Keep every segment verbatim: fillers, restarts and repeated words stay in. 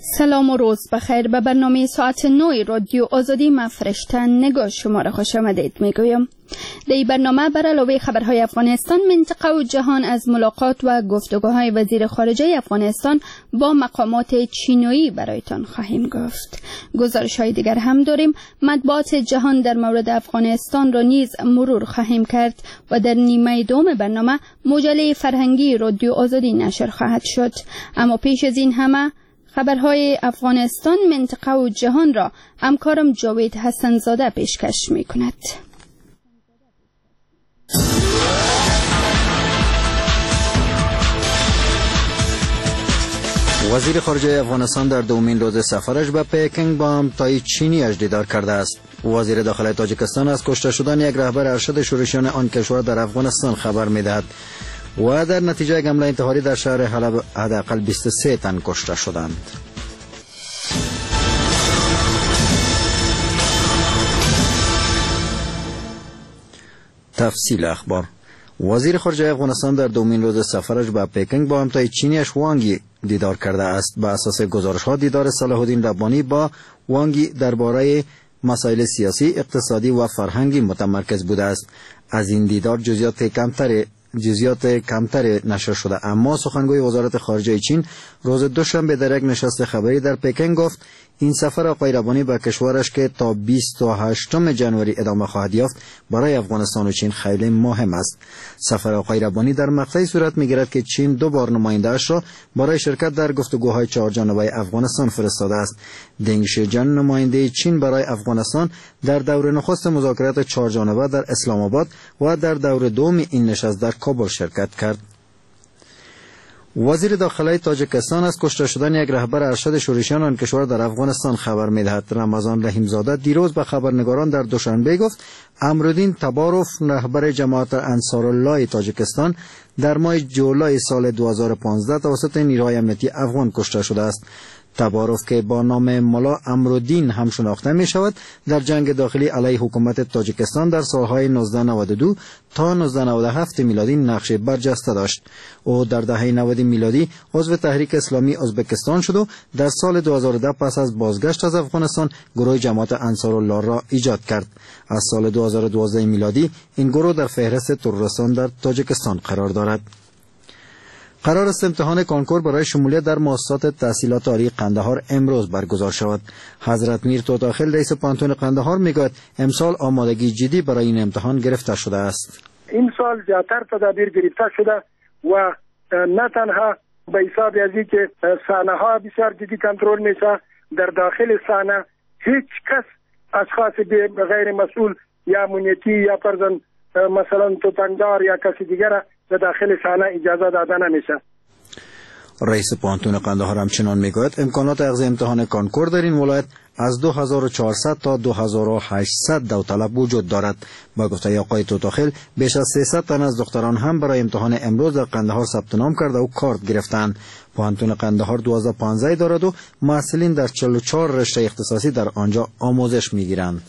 سلام و روز بخیر. به برنامه ساعت نوی رادیو آزادی من فرشته نگاه شما را خوش آمدید میگویم. در این برنامه بر علاوه خبرهای افغانستان، منطقه و جهان از ملاقات و گفتگوهای وزیر خارجه افغانستان با مقامات چینی برایتان خواهیم گفت. گزارش‌های دیگر هم داریم. مطبوعات جهان در مورد افغانستان را نیز مرور خواهیم کرد و در نیمه دوم برنامه مجله فرهنگی رادیو آزادی نشر خواهد شد. اما پیش از این همه خبرهای افغانستان، منطقه و جهان را همکارم جاوید حسن زاده پیشکش می کند. وزیر خارجه افغانستان در دومین روز سفرش به پکینگ با همتای چینی‌اش دیدار کرده است. وزیر داخلی تاجیکستان از کشته شدن یک رهبر ارشد شورشیان آن کشور در افغانستان خبر می‌دهد و در نتیجه حمله انتحاری در شهر حلب حداقل بیست و سه تن کشته شدند. تفصیل اخبار. وزیر خارجه افغانستان در دومین روز سفرش به پکینگ با همتای چینی‌اش وانگی دیدار کرده است. به اساس گزارش‌ها دیدار صلاح الدین ربانی با وانگی درباره مسائل سیاسی، اقتصادی و فرهنگی متمرکز بوده است. از این دیدار جزئیات کمتر جزئیات کمتر نشر شده، اما سخنگوی وزارت خارجه چین روز دوشنبه در یک نشست خبری در پکینگ گفت این سفر آقای ربانی به کشورش که تا بیست و هشتم ژانویه ادامه خواهد یافت برای افغانستان و چین خیلی مهم است. سفر آقای ربانی در مقطعی صورت می‌گیرد که چین دو بار نماینده‌اش را برای شرکت در گفتگوهای چهار جانبه افغانستان فرستاده است. دنگ شیجان نماینده چین برای افغانستان در دور نخست مذاکرات چهار جانبه در اسلام آباد و در دور دوم این نشست در کابل شرکت کرد. وزیر داخلی تاجیکستان از کشته شدن یک رهبر ارشد شورشیان آن کشور در افغانستان خبر می‌دهد. رمضان رحیم‌زاده دیروز به خبرنگاران در دوشنبه گفت امرالدین تباروف رهبر جماعت انصارالله تاجیکستان در ماه جولای سال دو هزار و پانزده توسط نیروهای امنیتی افغان کشته شده است. تباروف که با نام ملا امرالدین هم شناخته می شود، در جنگ داخلی علیه حکومت تاجیکستان در سالهای نوزده نود و دو تا نوزده نود و هفت میلادی نقش برجسته داشت. او در دهه نود میلادی عضو تحریک اسلامی ازبکستان شد و در سال دو هزار و ده پس از بازگشت از افغانستان گروه جماعت انصارالله را ایجاد کرد. از سال دو هزار و دوازده میلادی این گروه در فهرست تروریستان در تاجیکستان قرار دارد. قرار است امتحان کنکور برای شمولیت در مؤسسات تحصیلات عالی قندهار امروز برگزار شود. حضرت میر توتاخیل رئیس پانتون قندهار میگوید امسال آمادگی جدی برای این امتحان گرفته شده است. این سال زیادتر تدابیر گرفته شده و نه تنها به حساب از اینکه صحنه ها بسیار جدی کنترل میشه، در داخل صحنه هیچ کس اشخاص غیر مسئول یا امنیتی یا فرضاً مثلا توتنگدار یا کسی دیگر در داخل صحنه اجازه داده نمیشه. رئیس پانتون قندهار همچنان میگوید امکانات اخذ امتحان کنکور در این ولایت از دو هزار و چهارصد تا دو هزار و هشتصد داوطلب وجود دارد. با گفته آقای توتاخیل بیش از سیصد تن از دختران هم برای امتحان امروز در قندهار ثبت نام کرده و کارت گرفتند. پانتون قندهار دو هزار و پانزده دارد و محصلین در چهل و چهار رشته اختصاصی در آنجا آموزش میگیرند.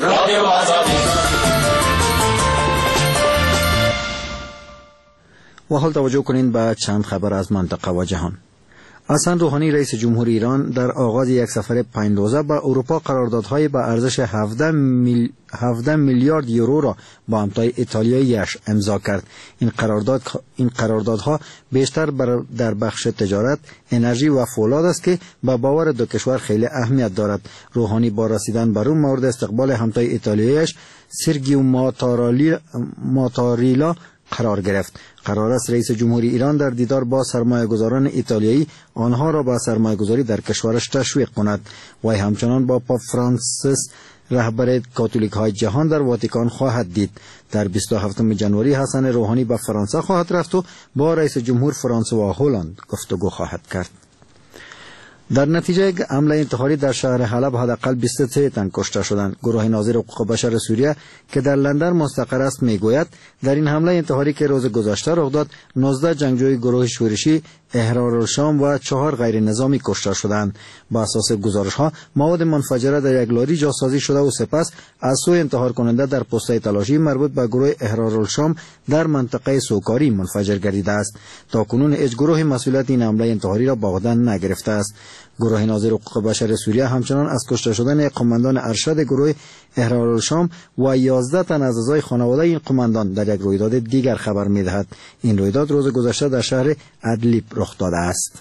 و حال توجه کنین به چند خبر از منطقه و جهان. حسن روحانی رئیس جمهور ایران در آغاز یک سفر پنج روزه به اروپا قراردادهای به ارزش هفده, میل... هفده میلیارد یورو را با همتای ایتالیایی‌اش امضا کرد. این قرارداد این قراردادها بیشتر بر... در بخش تجارت، انرژی و فولاد است که به باور دو کشور خیلی اهمیت دارد. روحانی با رسیدن بر اون مورد استقبال همتای ایتالیایی‌اش سرگیو ماتارالی... ماتاریلا قرار گرفت. قرار است رئیس جمهوری ایران در دیدار با سرمایه‌گذاران ایتالیایی آنها را به سرمایه‌گذاری در کشورش تشویق کند. و همچنان با پاپ فرانسیس رهبر کاتولیک های جهان در واتیکان خواهد دید. در بیست و هفتم ژانویه حسن روحانی به فرانسه خواهد رفت و با رئیس جمهور فرانسوا هلند گفتگو خواهد کرد. در نتیجه حمله انتحاری در شهر حلب حداقل بیست و سه تن کشته شدند. گروه ناظر حقوق بشر سوریه که در لندن مستقر است میگوید در این حمله انتحاری که روز گذشته رخ داد نوزده جنگجوی گروه شورشی احرارالشام و چهار غیر نظامی کشته شدند. با اساس گزارش ها مواد منفجره در یک لاری جاسازی شده و سپس از سوی انتحار کننده در پست‌های تلاشی مربوط به گروه احرارالشام در منطقه سوکاری منفجر گردیده است. تا کنون هیچ گروه مسئولیت این حمله انتحاری را به عهده نگرفته است. گروه ناظر حقوق بشر سوریه همچنان از کشته شدن قماندان ارشد گروه احرارالشام و یازده تن از اعضای خانواده این قماندان در یک رویداد دیگر خبر می‌دهد. این رویداد روز گذشته در شهر ادلیب رخ داده است.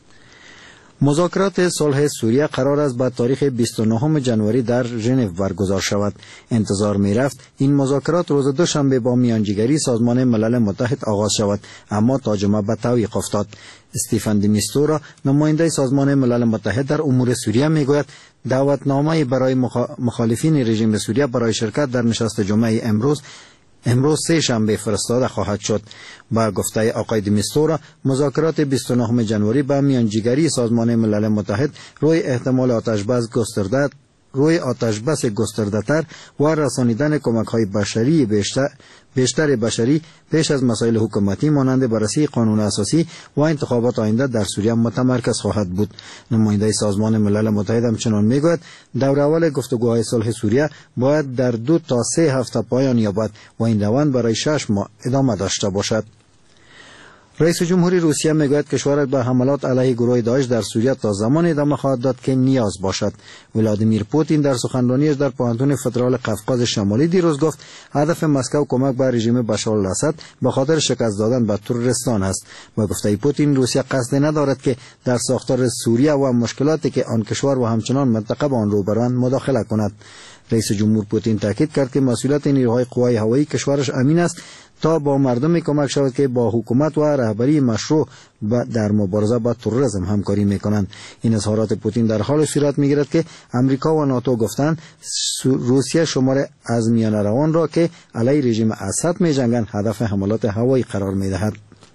مذاکرات صلح سوریه قرار است به تاریخ بیست و نهم ژانویه در ژنو برگزار شود. انتظار می رفت این مذاکرات روز دوشنبه با میانجیگری سازمان ملل متحد آغاز شود، اما تا جمعه به تعویق افتاد. استیفن دی میستورا، نماینده سازمان ملل متحد در امور سوریه، میگوید دعوتنامه برای مخالفین رژیم سوریه برای شرکت در نشست جمعه امروز امروز سه شنبه فرستاده خواهد شد. با گفته آقای دی میستورا، مذاکرات بیست و نهم ژانویه با میانجیگری سازمان ملل متحد روی احتمال آتش بس گسترده روی آتش بس گسترده تر و رسانیدن کمک های بشری بیشتر بیشتر بشری پیش از مسائل حکومتی مانند بررسی قانون اساسی و انتخابات آینده در سوریه متمرکز خواهد بود. نماینده سازمان ملل متحد همچنان میگوید دور اول گفتگوهای صلح سوریه باید در دو تا سه هفته پایان یابد و این روند برای شش ماه ادامه داشته باشد. رئیس جمهوری روسیه میگوید کشورش به حملات علیه گروه داعش در سوریه تا زمان ادامه خواهد داد که نیاز باشد. ولادیمیر پوتین در سخنرانیش در پوهنتون فدرال قفقاز شمالی دیروز گفت هدف مسکو کمک به رژیم بشار الاسد به خاطر شکست دادن به تروریستان است. با گفته پوتین روسیه قصد ندارد که در ساختار سوریه و مشکلاتی که آن کشور و همچنان منطقه با آن روبروند مداخله کند. رئیس جمهور پوتین تاکید کرد که مسئولیت نیروهای قوای هوایی کشورش امین است تا با مردم کمک شود که با حکومت و رهبری مشروع در مبارزه با تروریسم همکاری میکنند. این اظهارات پوتین در حال صورت میگیرد که امریکا و ناتو گفتند روسیه شمار از میانه روان را که علیه رژیم اسد میجنگند هدف حملات هوایی قرار میدهد.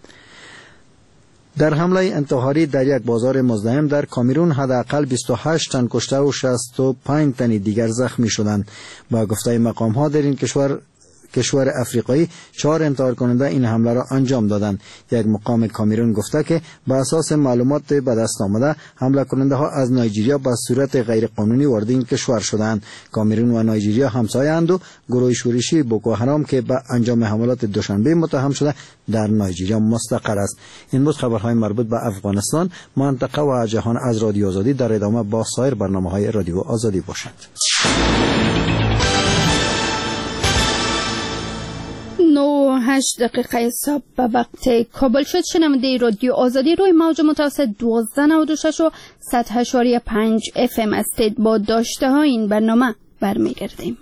در حمله انتحاری در یک بازار مزدحم در کامرون حداقل بیست و هشت تن کشته و شصت و پنج تن دیگر زخمی شدند. با گفته مقام ها در این کشور کشور افریقایی چهار انتحار کننده این حمله را انجام دادند. یک مقام کامرون گفته که به اساس معلومات به دست آمده حمله کننده ها از نایجیریا به صورت غیر قانونی وارد این کشور شدند. کامرون و نایجیریا همسایه اند و گروه شورشی بوکو حرام که به انجام حملات دوشنبه متهم شده در نایجیریا مستقر است. این بود خبرهای مربوط به افغانستان، منطقه و جهان از رادیو آزادی. در ادامه با سایر برنامه‌های رادیو آزادی باشند. نو هشت دقیقه صبح به وقت کابل شد. شنونده رادیو آزادی روی موج متوسط دوازده نود و شش و صد و هشت و پنج اف ام هستید. با داشته های این برنامه برمیگردیم.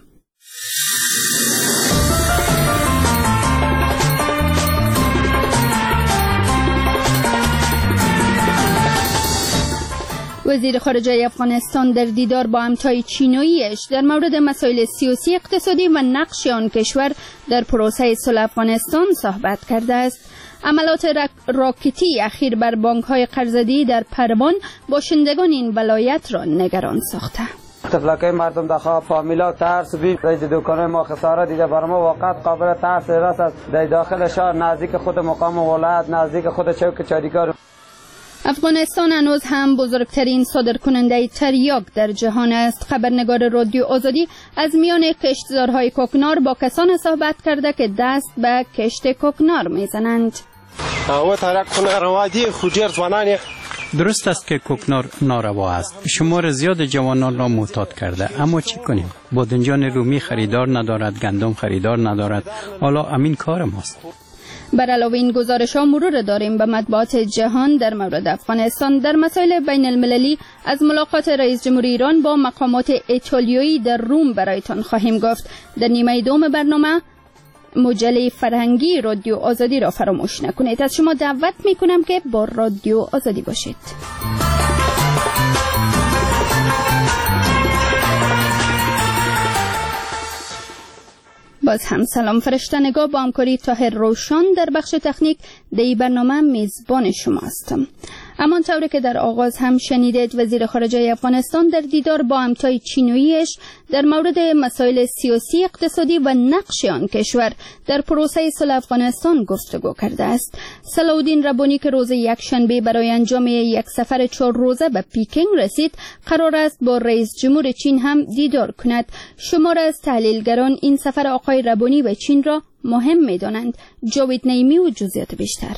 وزیر خارجه افغانستان در دیدار با همتای چینیش در مورد مسائل سیاسی، اقتصادی و نقش آن کشور در پروسه صلح افغانستان صحبت کرده است. عملات راکتی اخیر بر بانک‌های قرضه‌دهی در پروان باشندگان این ولایت را نگران ساخته. تفلکه مردم در خواب فامیلا ترس بی رئیس دکانه ما خساره دیده بر ما واقعا قابل ترس است. در داخل شهر نزدیک خود مقام ولایت، نزدیک خود چوک چاریکار. افغانستان هنوز هم بزرگترین صادرکننده تریاک در جهان است. خبرنگار رادیو آزادی از میان کشتزارهای کوکنار با کسان صحبت کرده که دست به کشت کوکنار میزنند. و تریاک روادی خوجر زوانان درست است که کوکنار ناروا است. شمار زیاد جوانان را معتاد کرده، اما چی کنیم؟ بادنجان رومی خریدار ندارد، گندم خریدار ندارد. حالا امین کار ماست. بر علاوه این گزارش ها مرور داریم به مطبوعات جهان در مورد افغانستان. در مسائل بین المللی از ملاقات رئیس جمهور ایران با مقامات ایتالیایی در روم برایتان خواهیم گفت. در نیمه دوم برنامه مجله فرهنگی رادیو آزادی را فراموش نکنید. از شما دعوت می کنم که با رادیو آزادی باشید. باز هم سلام فرشتنگاه، با همکاری طاهر روشان در بخش تکنیک دی برنامه میزبان شما هستم. همانطور که در آغاز هم شنیدید، وزیر خارجه افغانستان در دیدار با همتای چینویش در مورد مسائل سیاسی، اقتصادی و نقش آن کشور در پروسه صلح افغانستان گفتگو کرده است. صلاح الدین ربانی که روز یکشنبه برای انجام یک سفر چهار روزه به پیکینگ رسید، قرار است با رئیس جمهور چین هم دیدار کند. شمار از تحلیلگران این سفر آقای ربانی به چین را مهم می‌دانند. جاوید نعیمی و جزئیات بیشتر.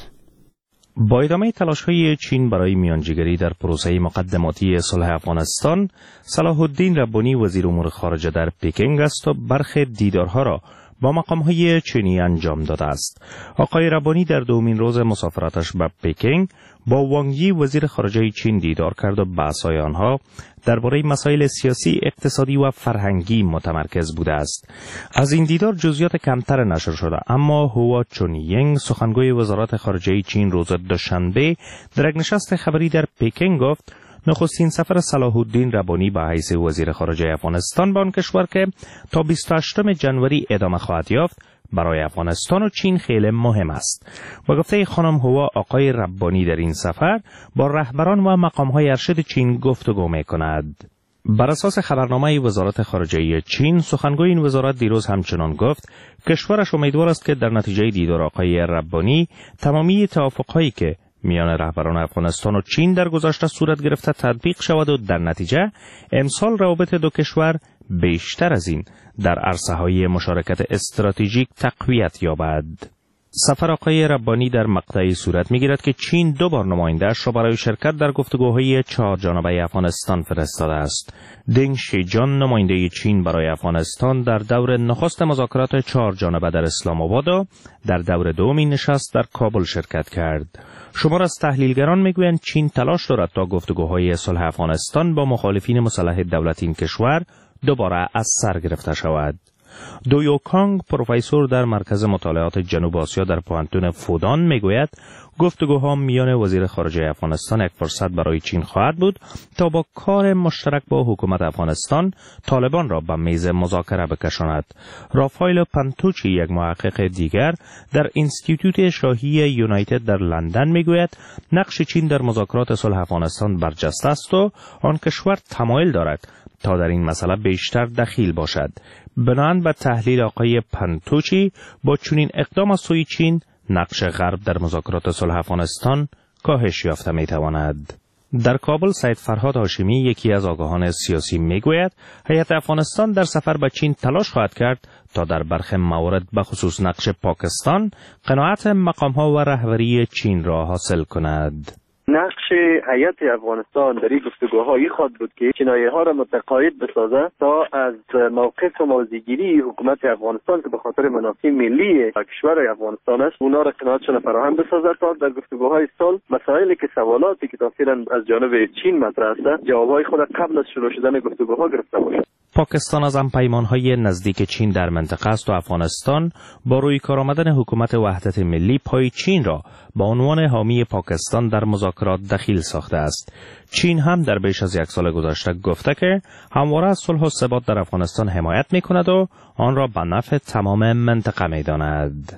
با ادامه تلاش‌های چین برای میانجیگری در پروسه مقدماتی صلح افغانستان، صلاح الدین ربانی وزیر امور خارجه در پکینگ است و برخی دیدارها را با مقام‌های چینی انجام داده است. آقای ربانی در دومین روز مسافرتش به پکینگ با وانگ یی وزیر خارجه چین دیدار کرد و بحث‌های آنها درباره مسائل سیاسی، اقتصادی و فرهنگی متمرکز بوده است. از این دیدار جزئیات کمتر نشر شده، اما هوا چونیینگ سخنگوی وزارت خارجه چین روز دوشنبه در یک نشست خبری در پکینگ گفت نخستین سفر صلاح الدین ربانی به حیث وزیر خارجه افغانستان به آن کشور که تا بیست و هشتم ژانویه ادامه خواهد یافت برای افغانستان و چین خیلی مهم است. با گفته خانم هوا، آقای ربانی در این سفر با رهبران و مقام‌های ارشد چین گفتگو می‌کند. بر اساس خبرنامه وزارت خارجه چین، سخنگوی این وزارت دیروز همچنان گفت کشورش امیدوار است که در نتیجه دیدار آقای ربانی تمامی توافق‌هایی که میان رهبران افغانستان و چین در گذشته صورت گرفته تطبیق شود و در نتیجه امسال روابط دو کشور بیشتر از این در عرصه‌های مشارکت استراتژیک تقویت یابد. سفر آقای ربانی در مقطعی صورت می‌گیرد که چین دو بار نماینده‌اش را برای شرکت در گفتگوهای چهار جانبه افغانستان فرستاده است. دنگ شیجان نماینده چین برای افغانستان در دور نخست مذاکرات چهار جانبه در اسلام آباد و در دور دومی نشست در کابل شرکت کرد. شمار از تحلیلگران میگویند چین تلاش دارد تا گفتگوهای صلح افغانستان با مخالفین مسلح دولت این کشور دوباره از سر گرفته شود. دویو کانگ، پروفسور در مرکز مطالعات جنوب آسیا در پوهنتون فودان، میگوید گفتگوها میان وزیر خارجه افغانستان یک فرصت برای چین خواهد بود تا با کار مشترک با حکومت افغانستان طالبان را به میز مذاکره بکشاند. رافایل پنتوچی، یک محقق دیگر در اینستیتوت شاهی یونایتد در لندن، میگوید نقش چین در مذاکرات صلح افغانستان برجسته است و آن کشور تمایل دارد تا در این مسئله بیشتر دخیل باشد. بنابراین به تحلیل آقای پنتوچی، با چنین اقدام از سوی چین نقش غرب در مذاکرات صلح افغانستان کاهش یافته میتواند. در کابل سید فرهاد هاشمی، یکی از آگاهان سیاسی، میگوید هیئت افغانستان در سفر به چین تلاش خواهد کرد تا در برخی موارد به خصوص نقش پاکستان قناعت مقام‌ها و رهبری چین را حاصل کند. نقش هیئت افغانستان در این گفتگوها این خواهد بود که کنایه‌ها را متقاعد بسازد تا از موقف موضع‌گیری حکومت افغانستان که به خاطر منافع ملی کشور افغانستان است، اونا را قناعتشان فراهم بسازد تا در گفتگوهای صلح مسائلی که سوالاتی که تاثیراً از جانب چین مطرح است جوابهای خود قبل از شروع شدن گفتگوها گرفته باشد. پاکستان از همپیمان‌های نزدیک چین در منطقه است و افغانستان با روی کار آمدن حکومت وحدت ملی پای چین را با عنوان حامی پاکستان در مذاکرات دخیل ساخته است. چین هم در بیش از یک سال گذشته گفته که همواره از صلح و ثبات در افغانستان حمایت می‌کند و آن را به نفع تمام منطقه می‌داند.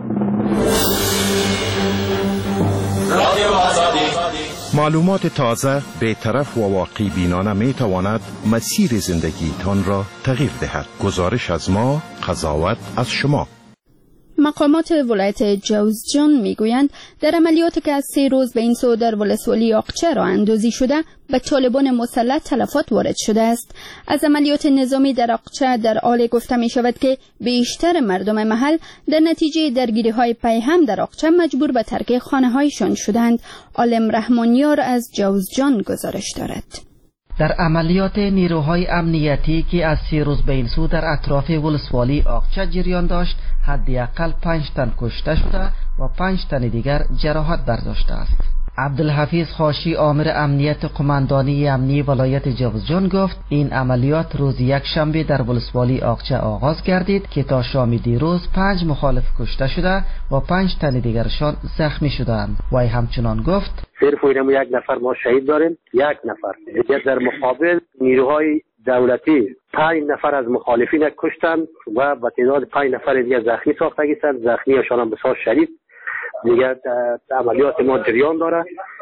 معلومات تازه، بی‌طرف و واقعی بینانه می تواند مسیر زندگی تان را تغییر دهد. گزارش از ما، قضاوت از شما. مقامات ولایت جوزجان میگویند در عملیاتی که از سه روز به این سو در ولسوالی آقچه راه اندازی شده به طالبان مسلح تلفات وارد شده است. از عملیات نظامی در آقچه در حال گفته می شود که بیشتر مردم محل در نتیجه درگیری های پیهم در آقچه مجبور به ترک خانه هایشان شدند. عالم رحمانیار از جوزجان گزارش دارد. در عملیات نیروهای امنیتی که از سه روز به این سو در اطراف ولسوالی آقچه جریان داشت، حداقل پنج تن کشته شده و پنج تن دیگر جراحت برداشته است. عبدالحفیظ خاشی، آمر امنیت قماندانی امنی ولایت جوزجان، گفت این عملیات روز یک شنبه در ولسوالی آقچه آغاز گردید که تا شام دیروز پنج مخالف کشته شده و پنج تن دیگرشان زخمی شدند. وی همچنان گفت صرف اینم یک نفر ما شهید داریم، یک نفر دیگر در مقابل نیروهای دولتی پنج نفر از مخالفین کشتند و به تعداد پنج نفر دیگر زخمی ساختگی هستند. زخمیشان هم بسیار شدید. دیگر عملیات ما جریان داره.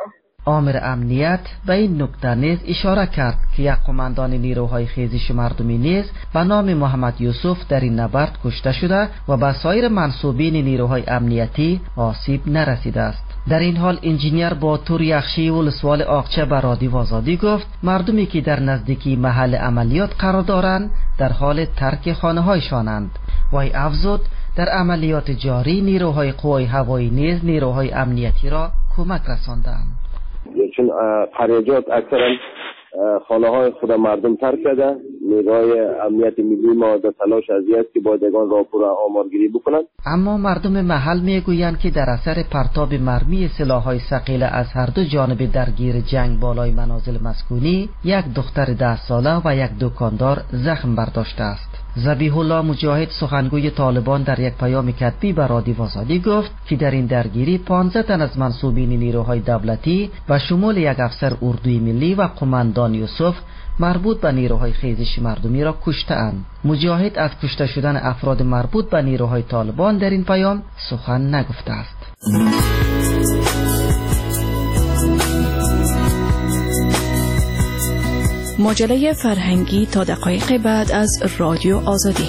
آمر امنیت به این نکته نیز اشاره کرد که یک قماندان نیروهای خیزش مردمی نیز به نام محمد یوسف در این نبرد کشته شده و به سایر منصوبین نیروهای امنیتی آسیب نرسیده است. در این حال انجینیر باتور یخشی ولسوال آقچه به رادیو آزادی گفت مردمی که در نزدیکی محل عملیات قرار دارند در حال ترک خانه‌هایشانند. وی افزود در عملیات جاری نیروهای قوای هوایی نیز نیروهای امنیتی را کمک رساندند. چون قریجات اکثرا خانه های خود مردم ترک کرده، نیروهای امنیت ملی ما در تلاش است که بایدگان راپور آمارگیری بکنند. اما مردم محل میگویند که در اثر پرتاب مرمی سلاح‌های ثقیل از هر دو جانب درگیر جنگ بالای منازل مسکونی یک دختر ده ساله و یک دکاندار زخم برداشته است. ذبیح الله مجاهد سخنگوی طالبان در یک پیام کتبی به رادیو آزادی گفت که در این درگیری پانزده تن از منصوبین نیروهای دولتی و شمول یک افسر اردوی ملی و قماندان یوسف مربوط به نیروهای خیزش مردمی را کشته‌اند. مجاهد از کشته شدن افراد مربوط به نیروهای طالبان در این پیام سخن نگفته است. مجله فرهنگی تا دقایق بعد از رادیو آزادی.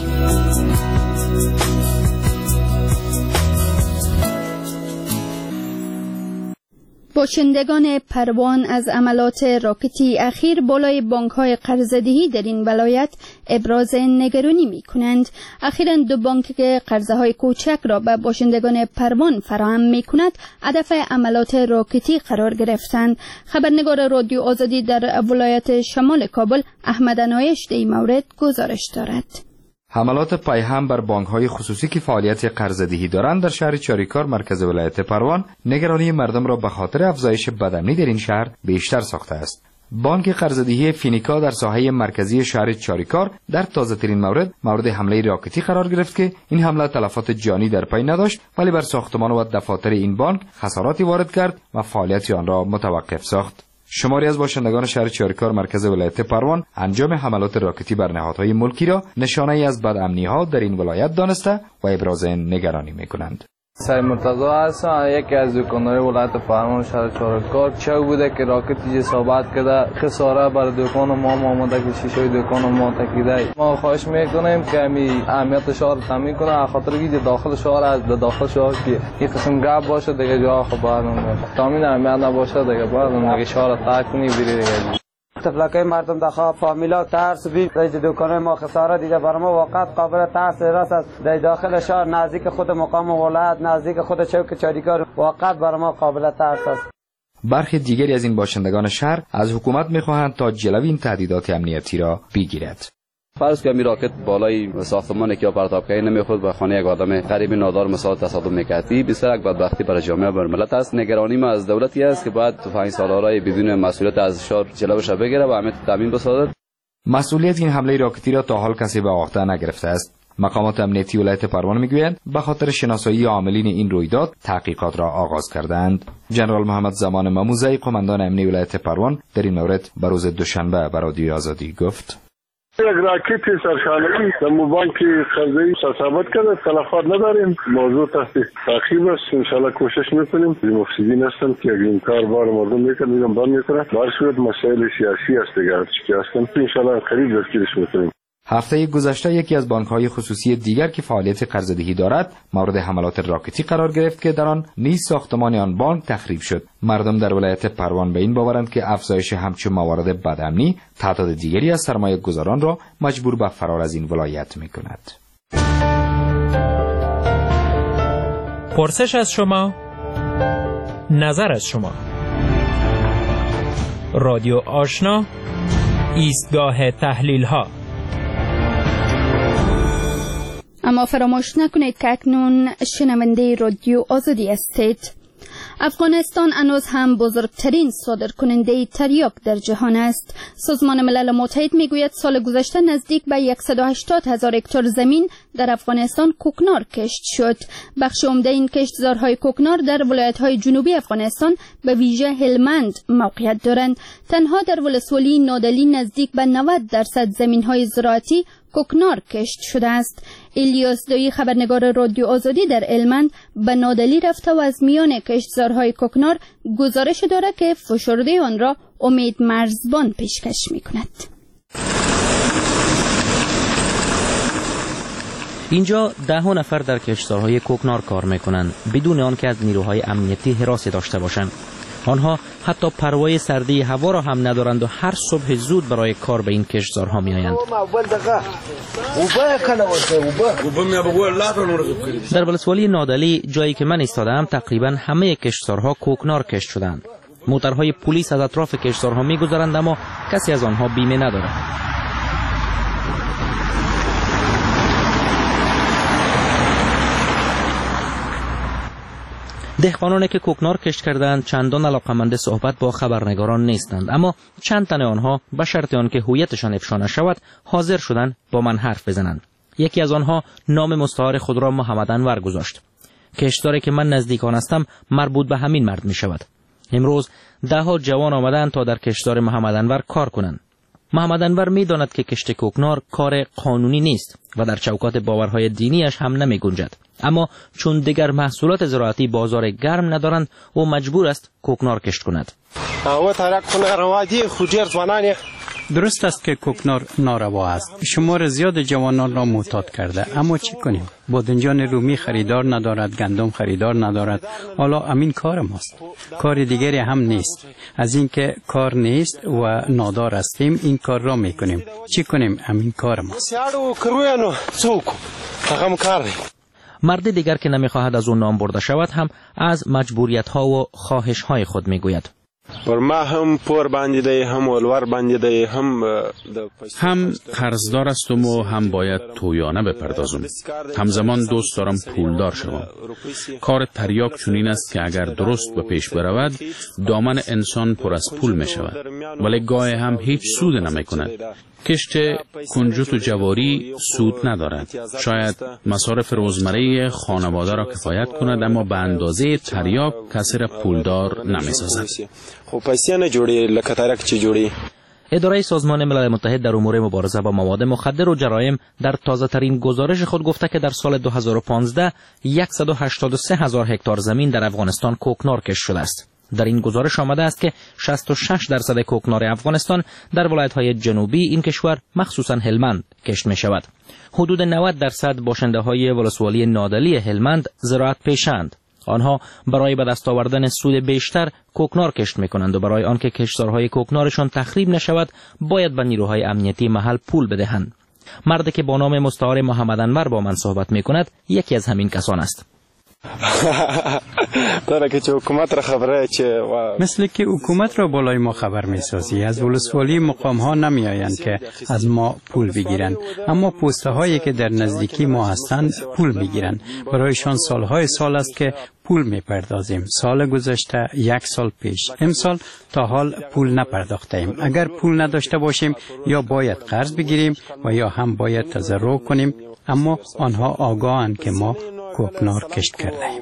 باشندگان پروان از عملات راکتی اخیر بالای بانک‌های قرضه‌دهی در این ولایت ابراز نگرانی می‌کنند. اخیراً دو بانک که قرضه‌های کوچک را به باشندگان پروان فراهم می‌کند، هدف عملات راکتی قرار گرفتند. خبرنگار رادیو آزادی در ولایت شمال کابل احمد انایش در این مورد گزارش دارد. حملات پیهم بر بانک‌های خصوصی که فعالیت قرضه‌دهی دارند در شهر چاریکار مرکز ولایت پروان نگرانی مردم را به خاطر افزایش بدامنی در این شهر بیشتر ساخته است. بانک قرضه‌دهی فینیکا در ساحه مرکزی شهر چاریکار در تازه‌ترین مورد مورد حمله راکتی قرار گرفت که این حمله تلفات جانی در پی نداشت، ولی بر ساختمان و دفاتر این بانک خساراتی وارد کرد و فعالیت آن را متوقف ساخت. شماری از باشندگان شهر چاریکار مرکز ولایت پروان انجام حملات راکتی بر نهادهای ملکی را نشانه‌ای از بدامنی‌ها در این ولایت دانسته و ابراز نگرانی می‌کنند. سعید مرتضی هستم، یکی از دکاندارای ولایت پروان شهر چاریکار. چه بوده که راکتی ثابت کرده خساره بر دکان ما آمده که شیشه دکان ما تکیده. ما خواهش میکنیم که می اهمیت شهر تامین کنه، خاطر اینکه داخل شهر از داخل شهر که این قسم گپ باشه دیگه جا خبر نمیشه. تامین اهمیت نباشه دیگه بعد دیگه شهر ترک کنی بری دیگه. تفلکه مردم داخل فامیلا ترس بی در دکان ما خساره دیده بر ما واقعا قابل ترس راست است. در داخل شهر نزدیک خود مقام ولایت نزدیک خود چوک چاریکار واقعا بر ما قابل ترس است. برخی دیگری از این باشندگان شهر از حکومت میخواهند تا جلوی این تهدیدات امنیتی را بگیرد. فرض که می راکت بالای ساختمان که پرتاب کنی نمیخورد و خانه یک آدم غریب نادار مثال تصادف میکردی بسیار یک بدبختی برای جامعه بر ملت است. نگرانی ما از دولتی است که بعد تفنگ سالارای بدون مسئولیت از شهر جلوش بگیره و امنیت تامین بسازد. مسئولیت این حمله راکتی را تا حال کسی به عهده نگرفته است. مقامات امنیتی ولایت پروان میگویند به خاطر شناسایی عاملین این رویداد تحقیقات را آغاز کردند. جنرال محمد زمان مموزی قماندان امنیتی ولایت پروان در این مورد به روز دوشنبه به رادیو آزادی گفت: یک راکت سرخانه‌ای در بانک قرضه‌ای ثابت کرده، تلفات نداریم، موضوع تحت تعقیب است. انشالله کوشش میکنیم. مفسدین هستن که اگر این کار بار مردم میکنن میگم بند میکنن، بر صورت مسائل سیاسی است دیگر چی هستن، انشالله قریب دستگیرش میکنیم. هفته گذشته یکی از بانک‌های خصوصی دیگر که فعالیت قرضه‌دهی دارد مورد حملات راکتی قرار گرفت که در آن نیز ساختمان آن بانک تخریب شد. مردم در ولایت پروان به این باورند که افزایش همچون موارد بدامنی تعداد دیگری از سرمایه‌گذاران را مجبور به فرار از این ولایت می‌کند. پرسش از شما، نظر از شما. رادیو آشنا، ایستگاه تحلیل‌ها. اما فراموش نکنید که اکنون شنونده رادیو آزادی هستید. افغانستان هنوز هم بزرگترین صادرکننده تریاک در جهان است. سازمان ملل متحد میگوید سال گذشته نزدیک به صد و هشتاد هزار هکتار زمین در افغانستان کوکنار کشت شد. بخش عمده این کشتزارهای کوکنار در ولایت‌های جنوبی افغانستان به ویژه هلمند موقعیت دارند. تنها در ولسوالی نادلی نزدیک به نود درصد زمین‌های زراعتی کوکنار کشت شده است. الیاس دویی خبرنگار رادیو آزادی در هلمند به نادلی رفته و از میان کشتزارهای کوکنار گزارش دارد که فشرده آن را امید مرزبان پیشکش می‌کند. اینجا ده ها نفر در کشتزارهای کوکنار کار میکنند بدون آنکه از نیروهای امنیتی حراسی داشته باشند. آنها حتی پروای سردی هوا را هم ندارند و هر صبح زود برای کار به این کشتزارها میآیند. در ولسوالی نادلی جایی که من ایستادم تقریبا همه کشتزارها کوکنار کشت شدند. موترهای پلیس از اطراف کشتزارها میگذرند اما کسی از آنها بیمه ندارد. دهقانانی که کوکنار کشت کردند چندان علاقمند صحبت با خبرنگاران نیستند، اما چند تن آنها به شرط آنکه هویتشان افشا نشود حاضر شدند با من حرف بزنند. یکی از آنها نام مستعار خود را محمد انور گذاشت. کشتزاری که من نزدیک آن هستم مربوط به همین مرد می شود. امروز ده ها جوان آمدند تا در کشتزار محمد انور کار کنند. محمد انور می داند که کشت کوکنار کار قانونی نیست و در چوکات باورهای دینیش هم نمی گنجد. اما چون دیگر محصولات زراعتی بازار گرم ندارند او مجبور است کوکنار کشت کند. درست است که کوکنار ناروا است. شمار زیاد جوانان را معتاد کرده، اما چی کنیم؟ بادنجان رومی خریدار ندارد، گندم خریدار ندارد. حالا امین کار ماست. کار دیگری هم نیست. از اینکه کار نیست و نادار هستیم این کار را میکنیم. چی کنیم؟ امین کار ماست. مرد دیگر که نمیخواهد از اون نام برده شود هم از مجبوریت ها و خواهش های خود میگوید. بر ما هم پور باندې دی هم ولور باندې دی هم هم قرضدار هستم و هم باید تویانه بپردازم. همزمان دوست دارم پولدار شوم. کار تریاک چنین است که اگر درست به پیش برود دامن انسان پر از پول می شود، ولی گاهی هم هیچ سود نمی کند. کشت کنجوت و جواری سود ندارد. شاید مصارف روزمره خانواده را کفایت کند اما به اندازه تریاک کسی را پولدار نمی سازد. خب پیسې نه جوړي لکه تریاک چې جوړي. اداره سازمان ملل متحد در امور مبارزه با مواد مخدر و جرایم در تازه ترین گزارش خود گفته که در سال دو هزار و پانزده صد و هشتاد و سه هزار هکتار زمین در افغانستان کوکنار کشت شده است. در این گزارش آمده است که شصت و شش درصد کوکنار افغانستان در ولایت‌های جنوبی این کشور مخصوصاً هلمند کشت می شود. حدود نود درصد باشنده‌های ولسوالی نادلی هلمند زراعت پیشند. آنها برای به دست آوردن سود بیشتر کوکنار کشت می‌کنند و برای آنکه کشتزارهای کوکنارشان تخریب نشود باید به نیروهای امنیتی محل پول بدهند. مردی که با نام مستعار محمد انور با من صحبت می‌کند یکی از همین کسان است. مثل که حکومت را بالای ما خبر می‌سازی، از ولسوالی مقام ها نمی آیند که از ما پول بگیرند، اما پسته هایی که در نزدیکی ما هستند پول میگیرند. برایشان سالهای سال است که پول میپردازیم. سال گذشته یک سال پیش امسال تا حال پول نپرداخته ایم. اگر پول نداشته باشیم یا باید قرض بگیریم و یا هم باید تضرع کنیم، اما آنها آگاهند که ما کوکنار کشت کرده ایم.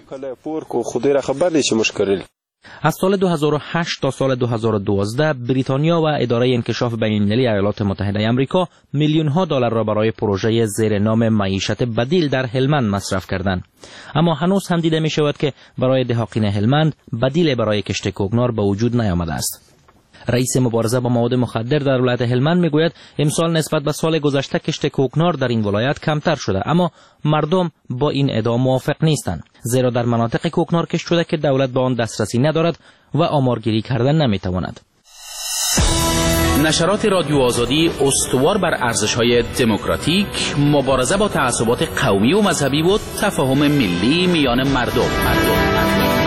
از سال دو هزار و هشت تا سال دو هزار و دوازده بریتانیا و اداره انکشاف بین‌المللی ایالات متحده آمریکا میلیون ها دلار را برای پروژه زیر نام معیشت بدیل در هلمند مصرف کردند. اما هنوز هم دیده می شود که برای دهقان هلمند بدیل برای کشت کوکنار به وجود نیامده است. رئیس مبارزه با مواد مخدر در ولایت هلمند میگوید امسال نسبت به سال گذشته کشت کوکنار در این ولایت کمتر شده، اما مردم با این ادعا موافق نیستند، زیرا در مناطق کوکنار کشت شده که دولت به آن دسترسی ندارد و آمارگیری کردن نمیتواند. نشرات رادیو آزادی استوار بر ارزش‌های دموکراتیک، مبارزه با تعصبات قومی و مذهبی و تفاهم ملی میان مردم. مردم.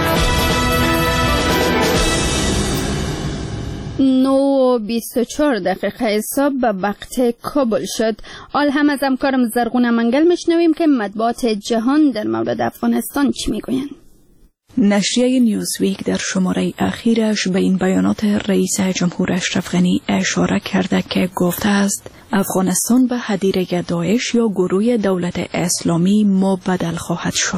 نو و بیست و چهار دقیقه حساب به وقت کابل شد. حال هم از همکارم زرغون منگل میشنویم که مطبوعات جهان در مورد افغانستان چی میگویند. نشریه نیوزویک در شماره اخیرش به این بیانات رئیس جمهور اشرف غنی اشاره کرده که گفته است افغانستان به هدیره داعش یا گروه دولت اسلامی مبدل خواهد شد.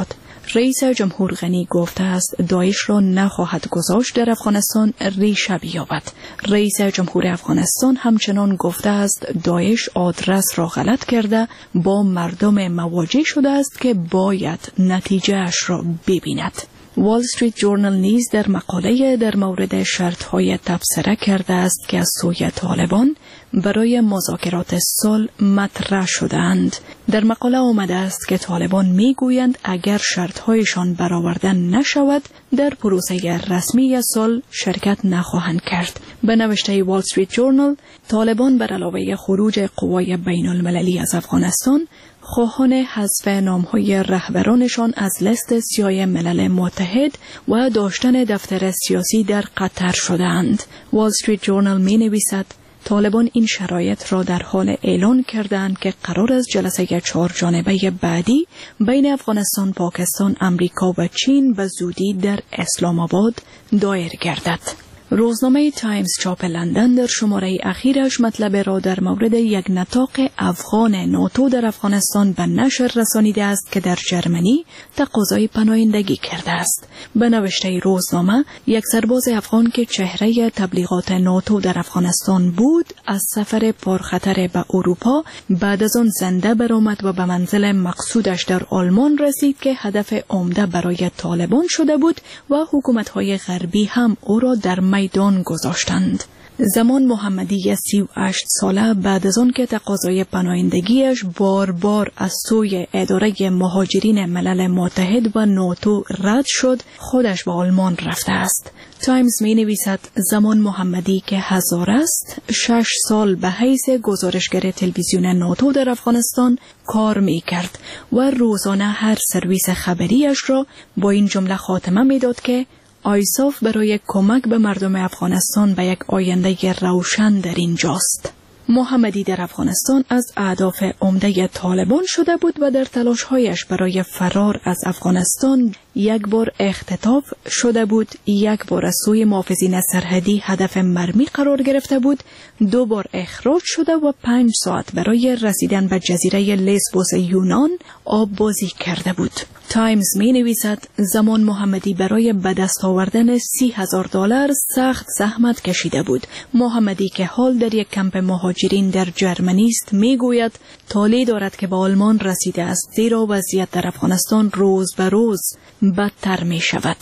رئیس جمهور غنی گفته است داعش را نخواهد گذاشت در افغانستان ریشه بیابد. رئیس جمهور افغانستان همچنان گفته است داعش آدرس را غلط کرده با مردم مواجه شده است که باید نتیجه اش را ببیند. وال استریت جورنال نیز در مقاله در مورد شرط‌های تبصره کرده است که از سوی طالبان برای مذاکرات صلح مطرح شده‌اند. در مقاله آمده است که طالبان میگویند اگر شرط‌هایشان برآورده نشود در پروسه رسمی صلح شرکت نخواهند کرد. به نوشته وال استریت جورنال، طالبان بر علاوه خروج قوای بین المللی از افغانستان خواهان حذف نام‌های رهبرانشان از لیست سیاه ملل متحد و داشتن دفتر سیاسی در قطر شدند. وال استریت جورنال می‌نویسد طالبان این شرایط را در حال اعلان کردند که قرار است جلسه چهار جانبه بعدی بین افغانستان، پاکستان، امریکا و چین به زودی در اسلام آباد دایر گردد. روزنامه تایمز چاپ لندن در شماره اخیرش مطلب را در مورد یک نطاق افغان ناتو در افغانستان به نشر رسانیده است که در جرمنی تقاضای پناهندگی کرده است. به نوشته روزنامه، یک سرباز افغان که چهره تبلیغات ناتو در افغانستان بود از سفر پرخطر به اروپا بعد از آن زنده برآمد و به منزل مقصودش در آلمان رسید که هدف عمده برای طالبان شده بود و حکومت‌های غربی هم او را در میدان گذاشتند. زمان محمدی سی و هشت ساله بعد از آن که تقاضای پناهندگیش بار بار از سوی اداره مهاجرین ملل متحد و ناتو رد شد، خودش به آلمان رفته است. تایمز می نویسد زمان محمدی که هزار است، شش سال به حیث گزارشگر تلویزیون ناتو در افغانستان کار می کرد و روزانه هر سرویس خبریش را با این جمله خاتمه می داد که آیساف برای کمک به مردم افغانستان به یک آینده روشن در اینجاست. محمدی در افغانستان از اهداف عمده طالبان شده بود و در تلاش‌هایش برای فرار از افغانستان یک بار اختطاف شده بود، یک بار از سوی محافظین سرحدی هدف مرمی قرار گرفته بود، دو بار اخراج شده و پنج ساعت برای رسیدن به جزیره لسبوس یونان آب بازی کرده بود. تایمز می نویسد زمان محمدی برای به دست آوردن سی هزار دلار سخت زحمت کشیده بود. محمدی که حال در یک کمپ مهاجرین در جرمنی است می گوید طالع دارد که به آلمان رسیده است، زیرا وضعیت در افغانستان روز به روز بدتر می شود.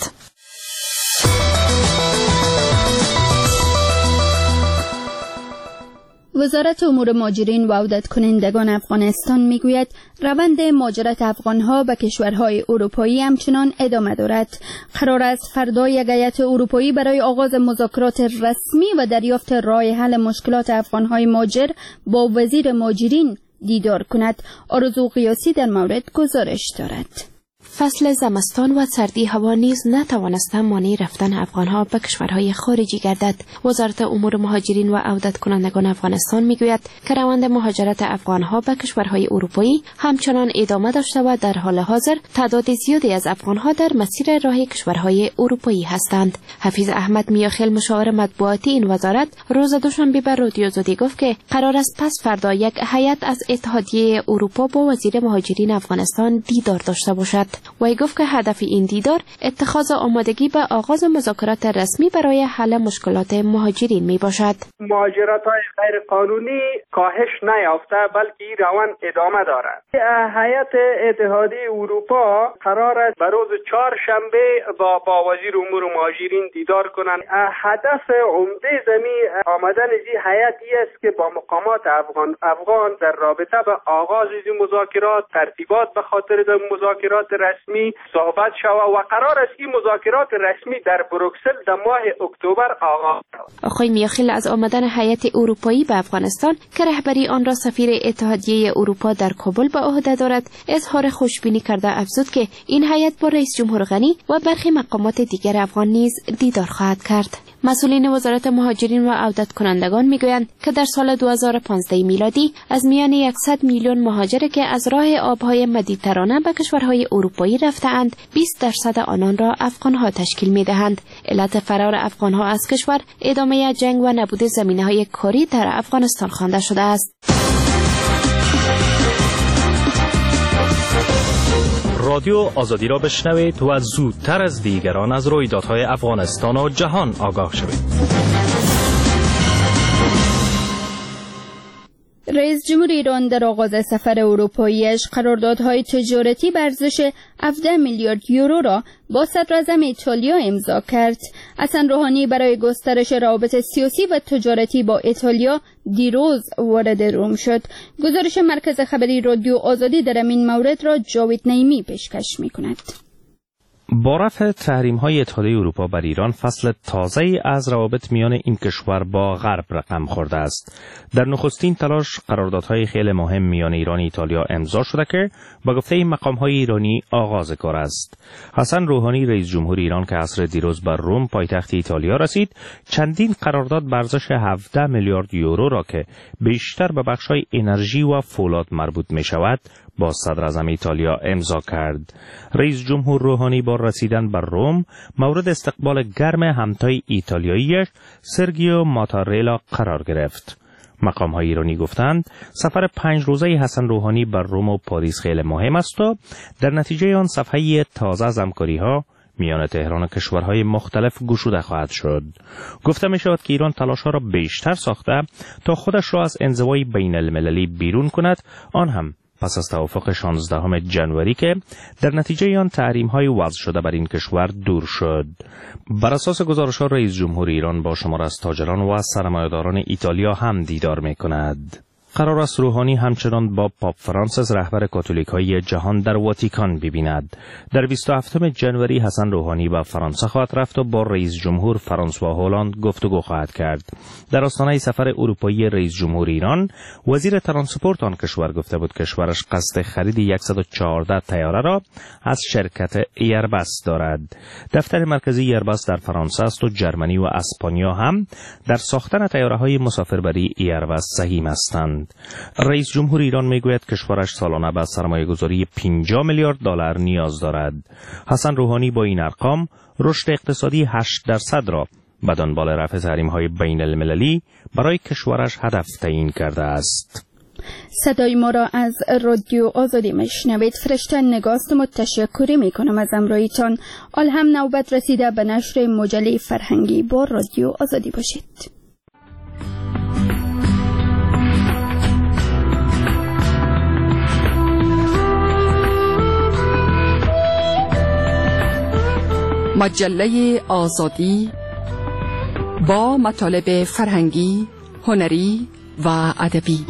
وزارت امور مهاجرین و عودت کنندگان افغانستان میگوید روند مهاجرت افغانها به کشورهای اروپایی همچنان ادامه دارد. قرار است فردا یک هیئت اروپایی برای آغاز مذاکرات رسمی و دریافت راه حل مشکلات افغانهای مهاجر با وزیر مهاجرین دیدار کند. آرزو قیاسی در مورد گزارش دارد. فصل زمستان و سردی هوا نیز نتوانسته مانع رفتن افغانها به کشورهای خارجی گردد. وزارت امور مهاجرین و عودت کنندگان افغانستان میگوید که روند مهاجرت افغانها به کشورهای اروپایی همچنان ادامه داشته و در حال حاضر تعداد زیادی از افغانها در مسیر راه کشورهای اروپایی هستند. حفیظ احمد میاخیل مشاور مطبوعاتی این وزارت روز دوشنبه به رادیو آزادی گفت که قرار است پس فردا یک هیئت از اتحادیه اروپا با وزیر مهاجرین افغانستان دیدار داشته باشد. وی گفت که هدف این دیدار اتخاذ آمادگی به آغاز مذاکرات رسمی برای حل مشکلات مهاجرین می باشد. مهاجرت‌های غیر قانونی کاهش نیافته بلکه این روند ادامه دارد. هیئت اتحادیه اروپا قرار است به روز چهارشنبه با با وزیر امور مهاجرین دیدار کنند. هدف عمده زمی آمدن این هیئت است که با مقامات افغان افغان در رابطه به آغاز این مذاکرات، ترتیبات به خاطر مذاکرات رسمی صحبت شود و قرار است این مذاکرات رسمی در بروکسل در ماه اکتبر آغاز شود. آقای میاخیل از آمدن هیئت اروپایی به افغانستان که رهبری آن را سفیر اتحادیه اروپا در کابل به عهده دارد اظهار خوشبینی کرده افزود که این هیئت با رئیس جمهور غنی و برخی مقامات دیگر افغان نیز دیدار خواهد کرد. مسئولین وزارت مهاجرین و عودت کنندگان میگویند که در سال دو هزار و پانزده میلادی از میان صد میلیون مهاجر که از راه آبهای مدیترانه به کشورهای اروپایی رفته‌اند، بیست درصد آنان را افغانها تشکیل می‌دهند. علت فرار افغانها از کشور ادامه جنگ و نبود زمینه‌های کاری در افغانستان خوانده شده است. رادیو آزادی را بشنوید و زودتر از دیگران از رویدادهای افغانستان و جهان آگاه شوید. رئیس جمهور ایران در آغاز سفر اروپاییش قراردادهای تجارتی به ارزش هفده میلیارد یورو را با صدراعظم ایتالیا امضا کرد. حسن روحانی برای گسترش روابط سیاسی و تجارتی با ایتالیا دیروز وارد روم شد. گزارش مرکز خبری رادیو آزادی در این مورد را جاوید نعیمی پیشکش می‌کند. با رفع تحریم‌های اتحادیه اروپا بر ایران، فصل تازه‌ای از روابط میان این کشور با غرب رقم خورده است. در نخستین تلاش قراردادهای خیلی مهم میان ایران و ایتالیا امضا شده که با گفته مقام‌های ایرانی آغاز کار است. حسن روحانی رئیس جمهور ایران که عصر دیروز بر روم پایتخت ایتالیا رسید، چندین قرارداد به ارزش هفده میلیارد یورو را که بیشتر به بخش‌های انرژی و فولاد مربوط می‌شود با صدراعظم ایتالیا امضا کرد. رئیس جمهور روحانی با رسیدن بر روم مورد استقبال گرم همتای ایتالیاییش سرگیو ماتارلا قرار گرفت. مقام‌های ایرانی گفتند سفر پنج روزه حسن روحانی بر روم و پاریس خیلی مهم است و در نتیجه آن صفحه تازه از همکاری‌ها میان تهران و کشورهای مختلف گشوده خواهد شد. گفته می شود که ایران تلاش‌ها را بیشتر ساخته تا خودش را از انزوای بین المللی بیرون کند، آن هم پس از توافق شانزدهم ژانویه که در نتیجه آن تحریم‌های وضع شده بر این کشور دور شد. بر اساس گزارش‌ها رئیس جمهور ایران با شمار از تاجران و سرمایه‌داران ایتالیا هم دیدار می‌کند. قرار است روحانی همچنان با پاپ فرانسیس رهبر کاتولیک‌های جهان در واتیکان ببیند. در بیست و هفتم ژانویه حسن روحانی به فرانسه خواهد رفت و با رئیس جمهور فرانسوا هولند گفتگو خواهد کرد. در آستانه سفر اروپایی رئیس جمهور ایران، وزیر ترانسپورت آن کشور گفته بود کشورش قصد خرید صد و چهارده طیاره را از شرکت ایرباس دارد. دفتر مرکزی ایرباس در فرانسه است و جرمنی و اسپانیا هم در ساختن طیاره‌های مسافربری ایرباس سهیم هستند. رئیس جمهور ایران میگوید کشورش سالانه به سرمایه‌گذاری پنجاه میلیارد دلار نیاز دارد. حسن روحانی با این ارقام رشد اقتصادی هشت درصد را به دنبال رفع تحریم‌های بین المللی برای کشورش هدف تعیین کرده است. صدای ما را از رادیو آزادی میشنوید. فرشته نگاست متشکری میکنم از امرایتان. آل هم نوبت رسیده به نشر مجله فرهنگی. با رادیو آزادی باشید. مجله آزادی با مطالب فرهنگی، هنری و ادبی.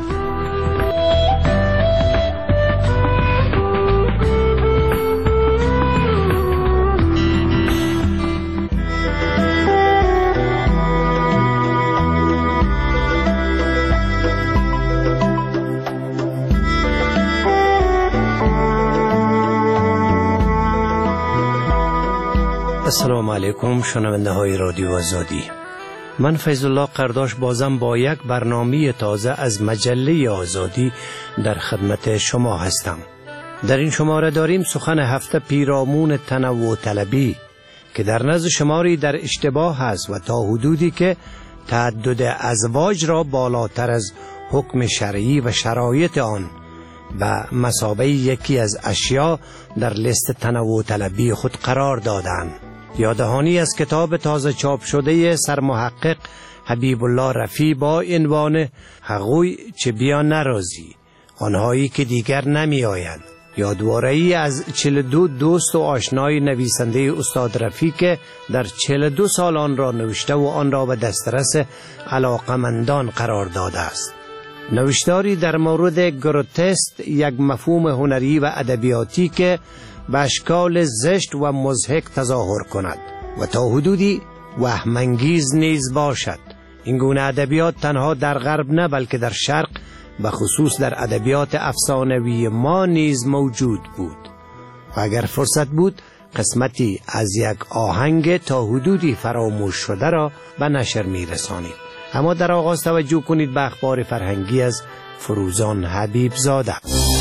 السلام علیکم شنونده های رادیو آزادی. من فیض الله قرداش بازم با یک برنامه تازه از مجله آزادی در خدمت شما هستم. در این شماره داریم سخن هفته پیرامون تنوع طلبی که در نزد شماری در اشتباه است و تا حدودی که تعدد ازواج را بالاتر از حکم شرعی و شرایط آن به مثابه یکی از اشیا در لیست تنوع طلبی خود قرار دادند. یاددهانی از کتاب تازه چاپ شده سرمحقق حبیب الله رفیع با عنوان حقوی چه بیا نرازی، آنهایی که دیگر نمی آیند. یادواره‌ای از چهل و دو دوست و آشنای نویسنده استاد رفیع که در چهل و دو سال آن را نوشته و آن را به دسترس علاقمندان قرار داده است. نوشتاری در مورد گروتست، یک مفهوم هنری و ادبیاتی که به اشکال زشت و مضحک تظاهر کند و تا حدودی وهم‌انگیز نیز باشد. این گونه ادبیات تنها در غرب نه بلکه در شرق و خصوص در ادبیات افسانوی ما نیز موجود بود و اگر فرصت بود قسمتی از یک آهنگ تا حدودی فراموش شده را به نشر می رسانید. اما در آغاز توجه کنید به اخبار فرهنگی از فروزان حبیب زاده.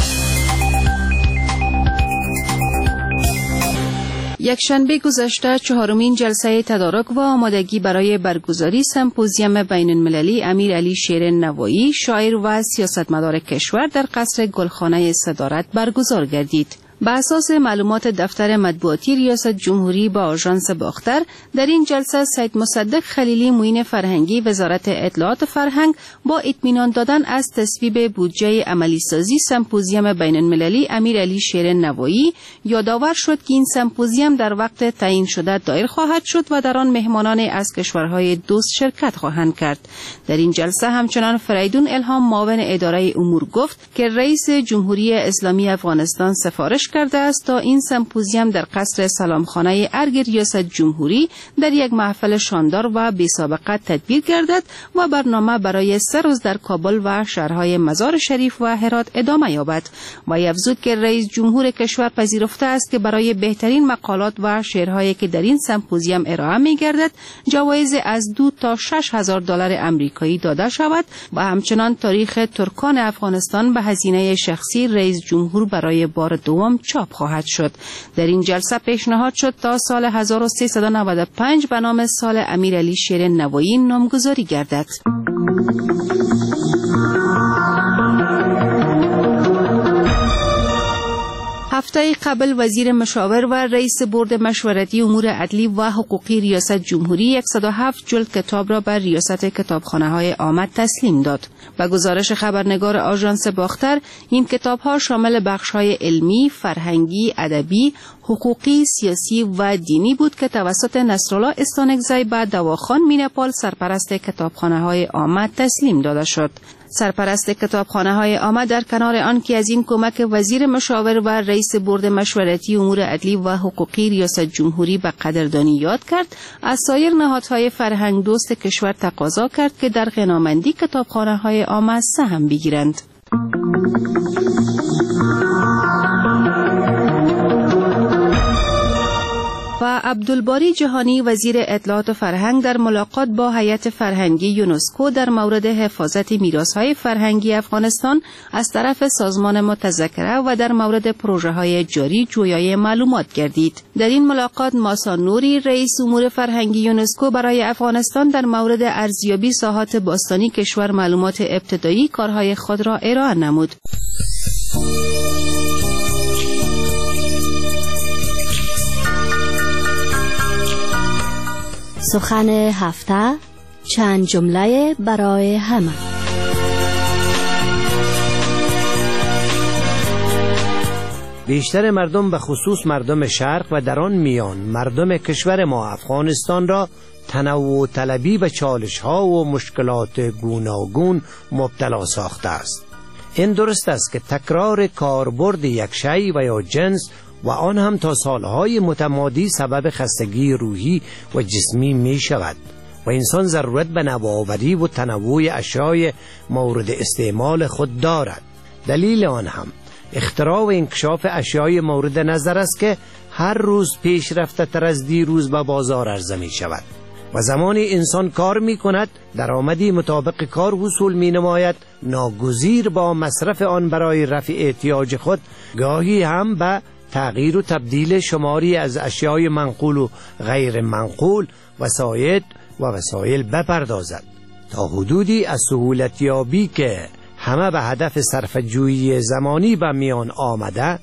یک شنبه گذشته چهارمین جلسه تدارک و آمادگی برای برگزاری سمپوزیوم بین المللی امیر علی شیر نوایی، شاعر و سیاستمدار کشور در قصر گلخانه صدارت برگزار گردید. به اساس معلومات دفتر مطبوعاتی ریاست جمهوری با آژانس باختر، در این جلسه سید مصدق خلیلی معین فرهنگی وزارت اطلاعات فرهنگ با اطمینان دادن از تصویب بودجه عملی سازی سمپوزیوم بین المللی امیر علی شیر نوایی یادآور شد که این سمپوزیوم در وقت تعیین شده دایر خواهد شد و در آن مهمانان از کشورهای دوست شرکت خواهند کرد. در این جلسه همچنان فریدون الهام معاون اداره امور گفت که رئیس جمهوری اسلامی افغانستان سفارش کرده است تا این سمپوزیوم در قصر سلامخانه ارگ ریاست جمهوری در یک محفل شاندار و بی‌سابقه تدبیر گردد و برنامه برای سه روز در کابل و شهرهای مزار شریف و هرات ادامه یابد و افزود که رئیس جمهور کشور پذیرفته است که برای بهترین مقالات و شعرهایی که در این سمپوزیوم ارائه می گردد جوایز از دو تا شش هزار دلار امریکایی داده شود و همچنان تاریخ ترکان افغانستان به هزینه شخصی رئیس جمهور برای بار دوم چاپ خواهد شد. در این جلسه پیشنهاد شد تا سال هزار و سیصد و نود و پنج به نام سال امیر علی شیر نوایی نامگذاری گردد. هفته قبل وزیر مشاور و رئیس بورد مشورتی امور عدلی و حقوقی ریاست جمهوری صد و هفت جلد کتاب را بر ریاست کتابخانه‌های عامه تسلیم داد. به گزارش خبرنگار آژانس باختر، این کتاب‌ها شامل بخش‌های علمی، فرهنگی، ادبی، حقوقی، سیاسی و دینی بود که توسط نصرالله استانکزی به دواخان مینپال سرپرست کتابخانه‌های عامه تسلیم داده شد. سرپرست کتابخانه‌های عامه در کنار آن که از این کمک وزیر مشاور و رئیس بورد مشورتی امور عدلی و حقوقی ریاست جمهوری به قدردانی یاد کرد، از سایر نهادهای فرهنگ دوست کشور تقاضا کرد که در غنامندی کتابخانه‌های عامه سهم بگیرند. و عبدالباری جهانی وزیر اطلاعات و فرهنگ در ملاقات با هیئت فرهنگی یونسکو در مورد حفاظت میراث‌های فرهنگی افغانستان از طرف سازمان متذکره و در مورد پروژه‌های جاری جویای معلومات گردید. در این ملاقات ماسا نوری رئیس امور فرهنگی یونسکو برای افغانستان در مورد ارزیابی ساحات باستانی کشور معلومات ابتدایی کارهای خود را ارائه نمود. سخن هفته، چند جمله برای همه. بیشتر مردم به خصوص مردم شرق و در آن میان مردم کشور ما افغانستان را تنوع طلبی به چالش ها و مشکلات گوناگون مبتلا ساخته است. این درست است که تکرار کاربرد یک شی و یا جنس و آن هم تا سالهای متمادی سبب خستگی روحی و جسمی می شود و انسان ضرورت به نوآوری و تنوع اشیای مورد استعمال خود دارد. دلیل آن هم اختراع و انکشاف اشیای مورد نظر است که هر روز پیشرفته تر از دیروز به بازار عرضه می شود و زمانی انسان کار می کند درآمدی مطابق کار حصول می نماید، ناگزیر با مصرف آن برای رفع احتیاج خود گاهی هم به تغییر و تبدیل شماری از اشیای منقول و غیر منقول وسایل و وسایل بپردازد تا حدودی از سهولتیابی که همه به هدف صرفه‌جویی زمانی به میان آمده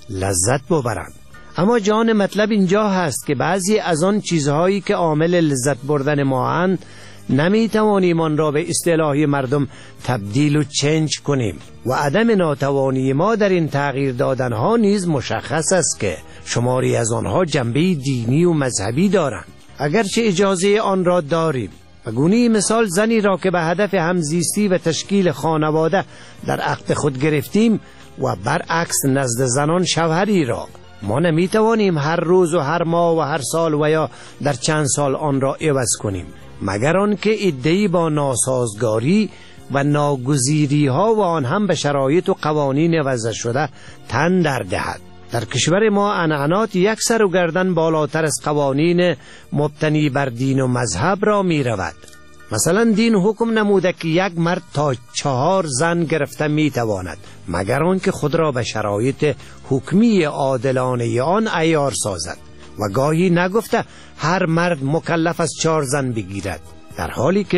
لذت ببرند. اما جان مطلب اینجا هست که بعضی از آن چیزهایی که عامل لذت بردن ما اند نمی توانیم آن را به اصطلاح مردم تبدیل و چنج کنیم و عدم ناتوانی ما در این تغییر دادنها نیز مشخص است که شماری از آنها جنبه دینی و مذهبی دارند، اگرچه اجازه آن را داریم. و گونه مثال زنی را که به هدف همزیستی و تشکیل خانواده در عقد خود گرفتیم و برعکس نزد زنان شوهری را ما نمی توانیم هر روز و هر ماه و هر سال و یا در چند سال آن را عوض کنیم، مگر آنکه عده‌ای با ناسازگاری و ناگزیری ها و آن هم به شرایط و قوانین وضع شده تن در دهد. در کشور ما عنعنات یک سر و گردن بالاتر از قوانین مبتنی بر دین و مذهب را می رود. مثلا دین حکم نموده که یک مرد تا چهار زن گرفته می تواند، مگر آنکه خود را به شرایط حکمی عادلانه آن عیار سازد و گاهی نگفته هر مرد مکلف از چهار زن بگیرد، در حالی که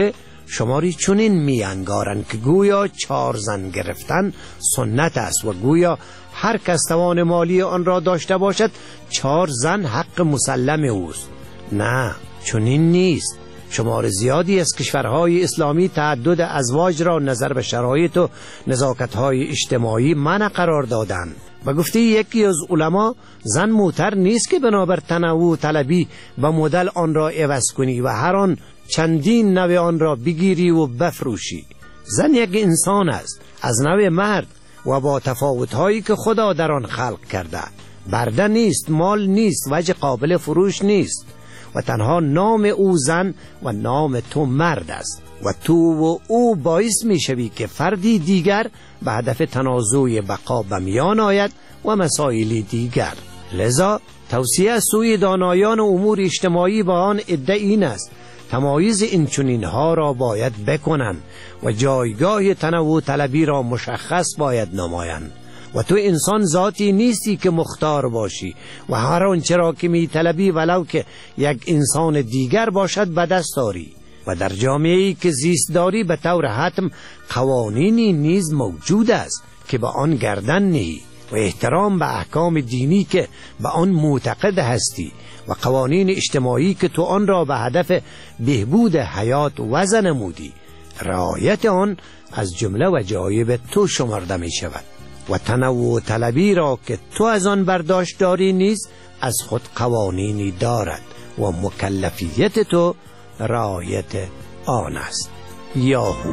شماری چنین می انگارند که گویا چهار زن گرفتن سنت است و گویا هر کس توان مالی آن را داشته باشد چهار زن حق مسلم اوست. نه، چنین نیست. شمار زیادی از کشورهای اسلامی تعدد ازواج را نظر به شرایط و نزاکت‌های اجتماعی منع قرار دادند و گفته یکی از علما زن موتر نیست که بنابر تنوع طلبی و مدل آن را عوض کنی و هر آن چندین نوع آن را بگیری و بفروشی. زن یک انسان است از نوع مرد و با تفاوت‌هایی که خدا در آن خلق کرده. برده نیست، مال نیست، وجه قابل فروش نیست و تنها نام او زن و نام تو مرد است و تو و او باعث می شوی که فردی دیگر به هدف تنازع بقا به میان آید و مسائل دیگر. لذا توصیه از سوی دانایان امور اجتماعی با آن ادعا این است تمایز این چنین ها را باید بکنند و جایگاه تنوع طلبی را مشخص باید نمایند و تو انسان ذاتی نیستی که مختار باشی و هر آنچه را که می طلبی ولو که یک انسان دیگر باشد به دست داری و در جامعه‌ای که زیست داری به طور حتم قوانینی نیز موجود است که به آن گردن نهی و احترام به احکام دینی که به آن معتقد هستی و قوانین اجتماعی که تو آن را به هدف بهبود حیات وضع نمودی رعایت آن از جمله وجایب تو شمرده می شود و تنوع طلبی را که تو از آن برداشت داری نیز از خود قوانینی دارد و مکلفیت تو رعایت آن است. یاهو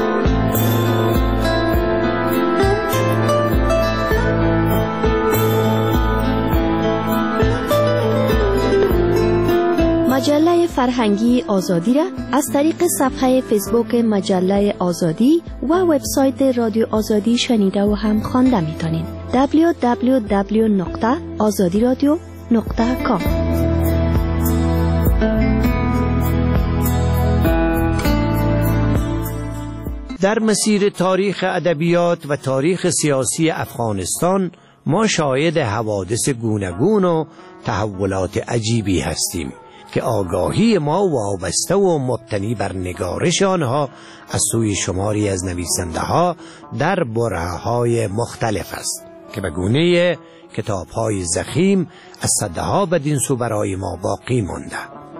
مجله فرهنگی آزادی را از طریق صفحه فیسبوک مجله آزادی و وبسایت رادیو آزادی شنیده و هم خوانده میتونید. دبلیو دبلیو دبلیو نقطه آزادی رادیو نقطه کام. در مسیر تاریخ ادبیات و تاریخ سیاسی افغانستان ما شاهد حوادث گوناگون و تحولات عجیبی هستیم که آگاهی ما وابسته و مبتنی بر نگارش آنها از سوی شماری از نویسنده ها در برهه‌های مختلف است که به گونه کتاب‌های ضخیم از صدها بدین سو برای ما باقی مانده.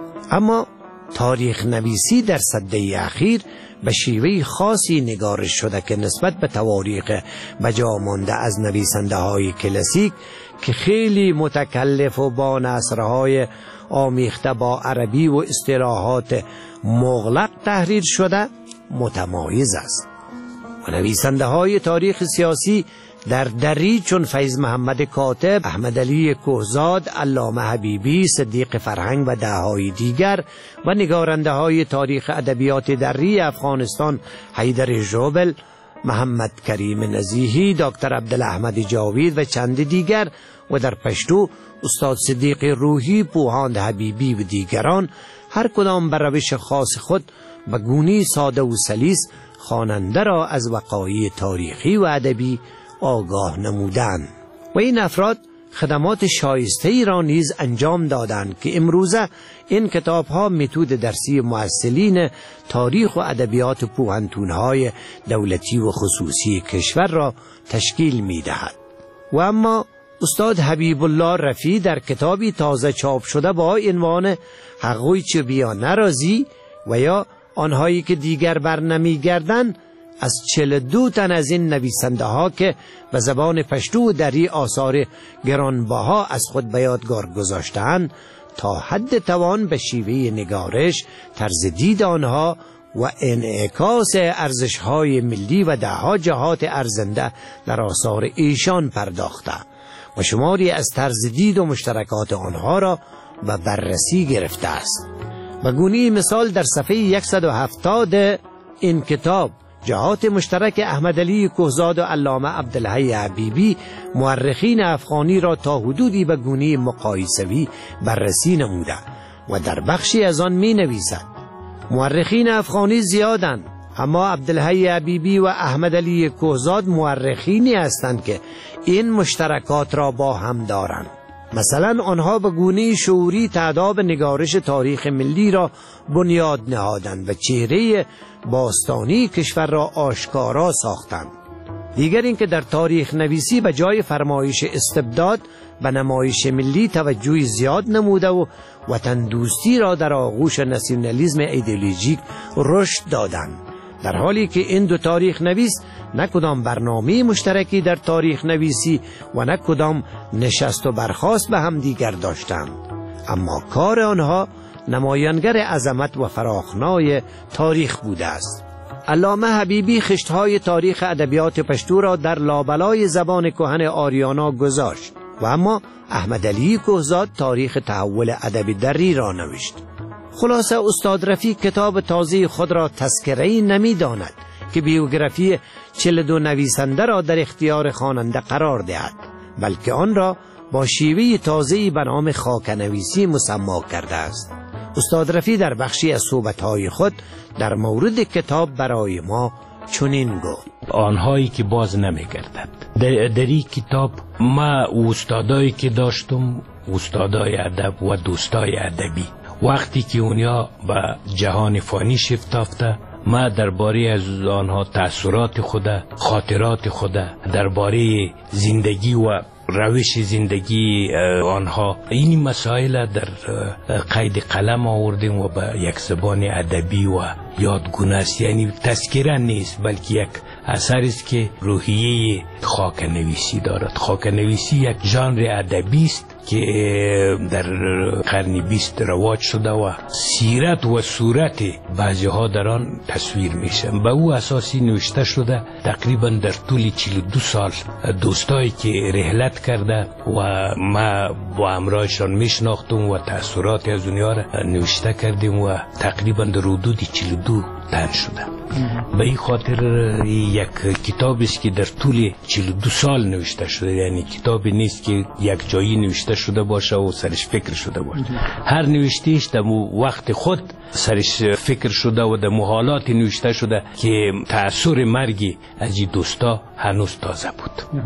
اما تاریخ نویسی در سده اخیر به شیوه خاصی نگارش شده که نسبت به تواریخ بجا مانده از نویسنده های کلاسیک که خیلی متکلف و با نثرهای آمیخته با عربی و اصطلاحات مغلق تحریر شده متمایز است و نویسنده های تاریخ سیاسی در دری چون فیض محمد کاتب، احمد علی کهزاد، علامه حبیبی، صدیق فرهنگ و دههای دیگر و نگارنده های تاریخ ادبیات دری افغانستان حیدر جوبل، محمد کریم نزیهی، دکتر عبدالاحمد جاوید و چند دیگر و در پشتو استاد صدیق روحی، پوهاند حبیبی و دیگران هر کدام بر روش خاص خود به گونه‌ای ساده و سلیس خواننده را از وقایع تاریخی و ادبی آگاه نمودند و این افراد خدمات شایسته‌ای را نیز انجام دادند که امروزه این کتاب‌ها متد درسی مؤثرین تاریخ و ادبیات پوهنتون‌های دولتی و خصوصی کشور را تشکیل می‌دهد. و اما استاد حبیب الله رفیع در کتابی تازه چاپ شده با عنوان حقوی چه بیا نرازی و یا آنهایی که دیگر بر نمیگردند از چهل و دو تن از این نویسنده ها که به زبان پشتو دری آثار گرانبها از خود به یادگار گذاشتند تا حد توان به شیوه نگارش، طرز دید آنها و انعکاس ارزش‌های ملی و دهها جهات ارزنده در آثار ایشان پرداخته و شماری از طرز دید و مشترکات آنها را به بررسی گرفته است. به گونه مثال در صفحه صد و هفتاد این کتاب جهات مشترک احمد علی کهزاد و علامه عبدالحی حبیبی مورخین افغانی را تا حدودی به گونه مقایسوی بررسی نموده و در بخشی از آن می نویسد مورخین افغانی زیادند اما عبدالحی حبیبی و احمد علی کهزاد مورخینی هستند که این مشترکات را با هم دارند. مثلا آنها به گونه شعوری تاداب نگارش تاریخ ملی را بنیاد نهادند و چهره باستانی کشور را آشکارا ساختند. دیگر اینکه در تاریخ نویسی به جای فرمایش استبداد به نمایش ملی توجه زیاد نموده و وطن دوستی را در آغوش ناسیونالیسم ایدئولوژیک رشد دادند، در حالی که این دو تاریخ نویس نه کدام برنامه مشترکی در تاریخ نویسی و نه کدام نشست و برخاست به هم دیگر داشتند، اما کار آنها نمایانگر عظمت و فراخنای تاریخ بوده است. علامه حبیبی خشتهای تاریخ ادبیات پشتو را در لابلای زبان کهن آریانا گذاشت و اما احمد علی کهزاد تاریخ تحول ادب دری را نوشت. خلاصه استاد رفیق کتاب تازه خود را تذکره‌ای نمی داند که بیوگرافی چهل و دو نویسنده را در اختیار خواننده قرار دهد، بلکه آن را با شیوه تازه‌ای به نام خاک‌نویسی مسما کرده است. استاد رفیع در بخشی از صحبت‌های خود در مورد کتاب برای ما چنین گفت: آنهایی که باز نمی‌گردد. در, در این کتاب ما استادایی که داشتم، استادای ادب و دوستای ادبی، وقتی که اونیا به جهان فانی شفت یافته، ما درباره از آنها تأثیرات خود، خاطرات خود، درباره زندگی و روش زندگی آنها این مسائل در قید قلم آوردیم و به یک زبان ادبی و یادگونه است. یعنی تذکره نیست بلکه یک اثر است که روحیه خاک‌نویسی دارد. خاک‌نویسی یک ژانر ادبی است که در قرن بیست رواج شده و سیرت و صورت بعضی ها در آن تصویر میشن. به او اساسی نوشته شده. تقریبا در طول چهل و دو سال دوستایی که رحلت کرده و ما با همراهشان میشناختم و تأثیرات از اونها را نوشته کردیم و تقریبا در حدود چهل و دو تن شده. به این خاطر یک کتابی است که در طول چهل و دو سال نوشته شده، یعنی کتابی نیست که یک جایی نوشته شده باشه و سرش فکر شده باشه. هر نوشتهش در وقت خود سرش فکر شده و در حالات نوشته شده که تأثیر مرگی از این دوستا هنوز تازه بود.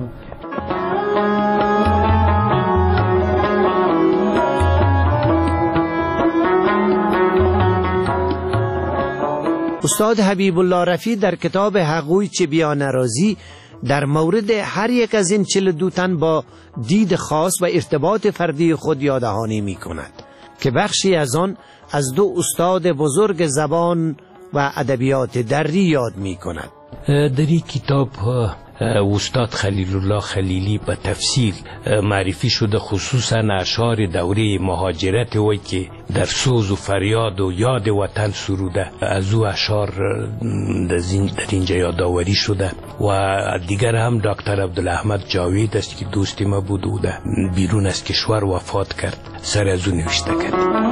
استاد حبیب الله رفیع در کتاب حقوی چه بیان رازی در مورد هر یک از این چهل و دو تن با دید خاص و ارتباط فردی خود یاددهانی می کند که بخشی از آن از دو استاد بزرگ زبان و ادبیات دری یاد می کند. در این کتاب استاد خلیل الله خلیلی به تفصیل معرفی شده، خصوصا اشعار دوره مهاجرت وی که در سوز و فریاد و یاد وطن سروده، از او اشعار در اینجا یادآوری شده. و دیگر هم دکتر عبدالاحمد جاوید است که دوست ما بود و بیرون از کشور وفات کرد، سر از او نوشته کرد.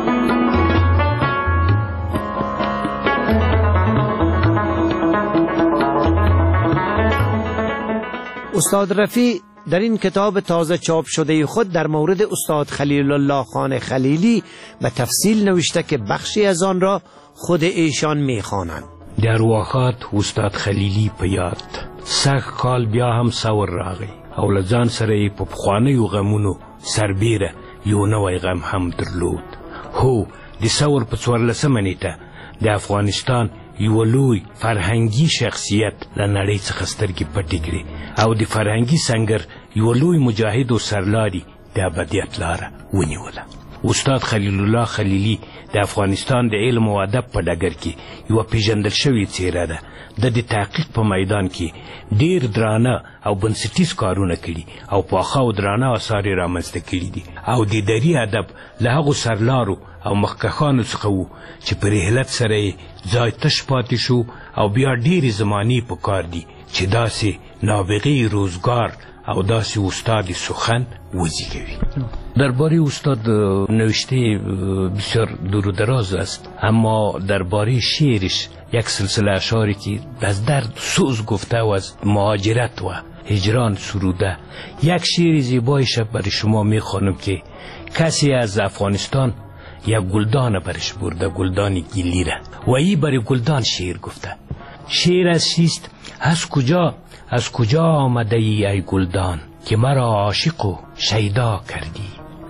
استاد رفیع در این کتاب تازه چاپ شده خود در مورد استاد خلیل الله خان خلیلی به تفصیل نوشته که بخشی از آن را خود ایشان میخوانند. در وقت استاد خلیلی په یاد سخ کال بیا هم سور راغی او لزان سره په پخوانیو غمونو سربیره یو نوی غم هم درلود. هو د سور په څوارلسمه نیټه د افغانستان یو لوی فرهنګي شخصیت له نړۍ څخه سترګې پټې کړې او د فرهنګي سنگر یو لوی مجاهد او سرلاري د ابدیت لاره ونیوله. استاد خلیل الله خلیلی د افغانستان د علم او ادب په ډګر کې یو پیژندل شوی څیره ده. د دې تحقیق په میدان کې ډیر درانه او بنسټیز کارونه کړي او پاخه او درانه اثار رامنځته کړي دي او د دری ادب له هغو سرلارو او مخکخانو څخه وو چې په رحلت سره ځای تش پاتې شو او بیا ډیرې زمانې په کار دي چې داسې نابغه روزگار او داسې استاد سخن وزیږوي. درباره استاد نوشته بسیار دور و دراز است، اما درباره شعرش یک سلسله اشعاری که از درد سوز گفته و از مهاجرت و هجران سروده. یک شعر زیبای شب برای شما میخوانم که کسی از افغانستان یک گلدان برش برده، گلدان گلیره، و ای برای گلدان شعر گفته. شعر از چیست؟ از کجا از کجا آمده ای ای گلدان که مرا عاشق و شیدا کردی؟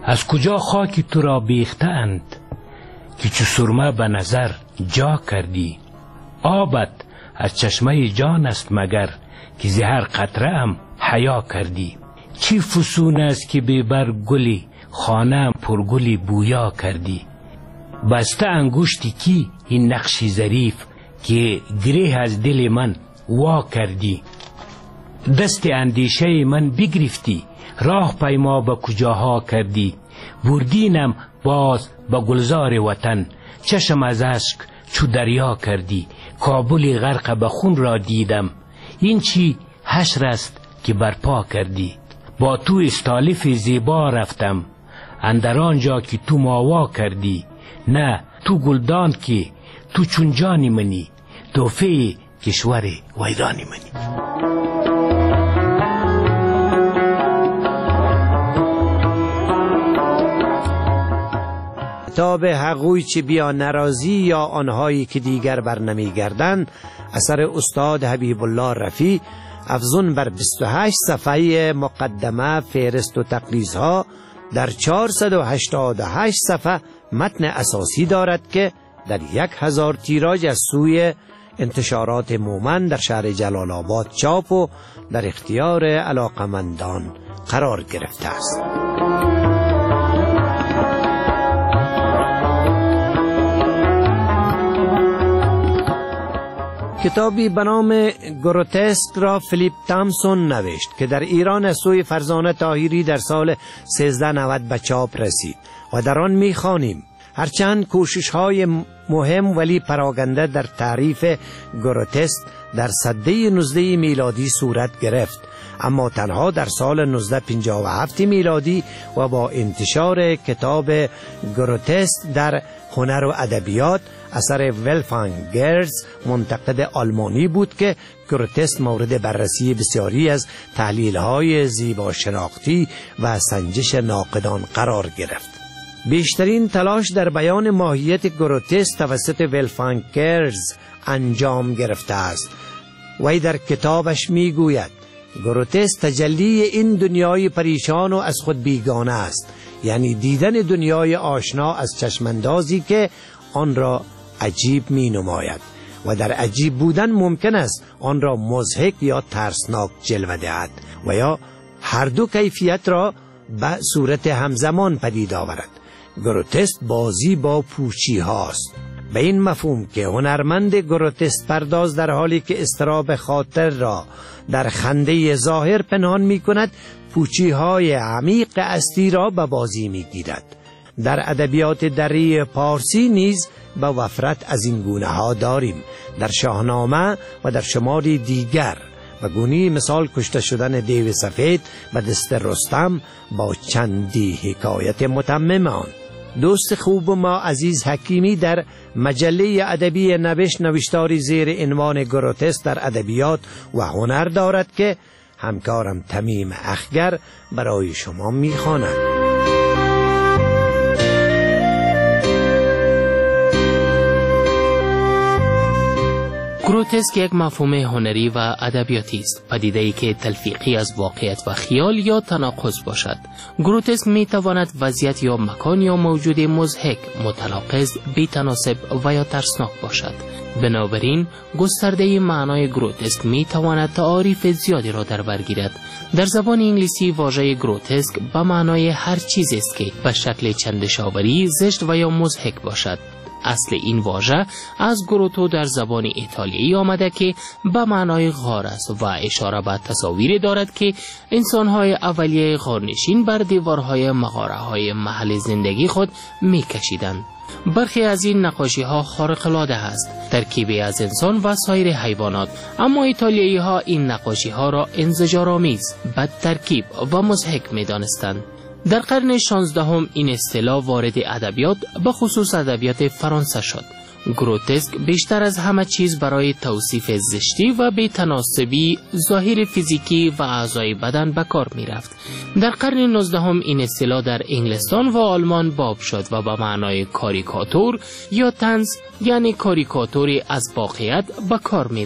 از کجا خاک تو را بیخته اند که چو سرمه به نظر جا کردی؟ آبت از چشمه جان است مگر که زهر قطره ام حیا کردی؟ چی فسون است که بیبر گلی خانه پر گلی بویا کردی؟ بسته انگشتی کی این نقشی ظریف که گره از دل من وا کردی؟ دست اندیشه من بگرفتی راه پیما به کجاها کردی؟ بردینم باز به گلزار وطن چشم از اشک چو دریا کردی؟ کابل غرق به خون را دیدم این چی حشر است که برپا کردی؟ با تو استالف زیبا رفتم اندر آنجا که تو ماوا کردی. نه تو گلدان که تو چون جانی منی تحفه کشور ویرانی منی. کتاب حقوی چه بیا نرازی یا آنهایی که دیگر بر نمی گردند اثر استاد حبیب الله رفیع افزون بر بیست و هشت صفحه مقدمه فهرست و تقریضها در چهارصد و هشتاد و هشت صفحه متن اساسی دارد که در یک هزار تیراژ از سوی انتشارات مومن در شهر جلال آباد چاپ و در اختیار علاقمندان قرار گرفته است. کتابی به نام گروتسک را فیلیپ تامسون نوشت که در ایران از سوی فرزانه طاهری در سال سیزده نود به چاپ رسید و در آن می‌خوانیم: هرچند کوشش‌های مهم ولی پراگنده در تعریف گروتسک در سده نوزده میلادی صورت گرفت، اما تنها در سال نوزده پنجاه و هفت میلادی و با انتشار کتاب گروتسک در هنر و ادبیات اثر ولفگانگ گرز منتقد آلمانی بود که گروتسک مورد بررسی بسیاری از تحلیل‌های زیبا شناختی و سنجش ناقدان قرار گرفت. بیشترین تلاش در بیان ماهیت گروتسک توسط ولفگانگ گرز انجام گرفته است. وی در کتابش میگوید گروتسک تجلی این دنیای پریشان و از خود بیگانه است، یعنی دیدن دنیای آشنا از چشماندازی که آن را عجیب می نماید و در عجیب بودن ممکن است آن را مضحک یا ترسناک جلوه دهد و یا هر دو کیفیت را به صورت همزمان پدید آورد. گروتسک بازی با پوچی هاست، به این مفهوم که هنرمند گروتسک پرداز در حالی که اضطراب خاطر را در خنده ظاهر پنهان می کند، پوچی های عمیق اصلی را به بازی می گیرد. در ادبیات دری پارسی نیز به وفرت از این گونه ها داریم. در شاهنامه و در شماری دیگر و گونی مثال کشته شدن دیو سفید و دست رستم با چندی حکایت متمم آن. دوست خوب ما عزیز حکیمی در مجله ادبی نوشت نوشتاری زیر عنوان گروتسک در ادبیات و هنر دارد که همکارم تمیم اخگر برای شما میخواند. گروتسک یک مفهوم هنری و ادبیاتی است، پدیده‌ای که تلفیقی از واقعیت و خیال یا تناقض باشد. گروتسک می‌تواند وضعیت یا مکان یا موجود مضحک، متناقض، بی‌تناسب و یا ترسناک باشد. بنابراین گسترده معنای گروتسک می‌تواند تعاریف زیادی را در بر گیرد. در زبان انگلیسی واژه گروتسک به معنای هر چیزی است که به شکل چندشاوری، زشت و یا مضحک باشد. اصل این واژه از گروتو در زبان ایتالیایی آمده که به معنای غار است و اشاره به تصاویری دارد که انسان‌های اولیه غارنشین بر دیوارهای مغاره‌های محل زندگی خود می‌کشیدند. برخی از این نقاشی‌ها خارق‌العاده است، ترکیبی از انسان و سایر حیوانات، اما ایتالیایی‌ها این نقاشی‌ها را انزجارآمیز، بد ترکیب و مضحک می‌دانستند. در قرن شانزدهم این اصطلاح وارد ادبیات به خصوص ادبیات فرانسه شد. گروتسک بیشتر از همه چیز برای توصیف زشتی و بی‌تناسبی ظاهر فیزیکی و اعضای بدن به کار می رفت. در قرن نوزدهم این اصطلاح در انگلستان و آلمان باب شد و به معنای کاریکاتور یا طنز، یعنی کاریکاتوری از واقعیت، به کار می رفت.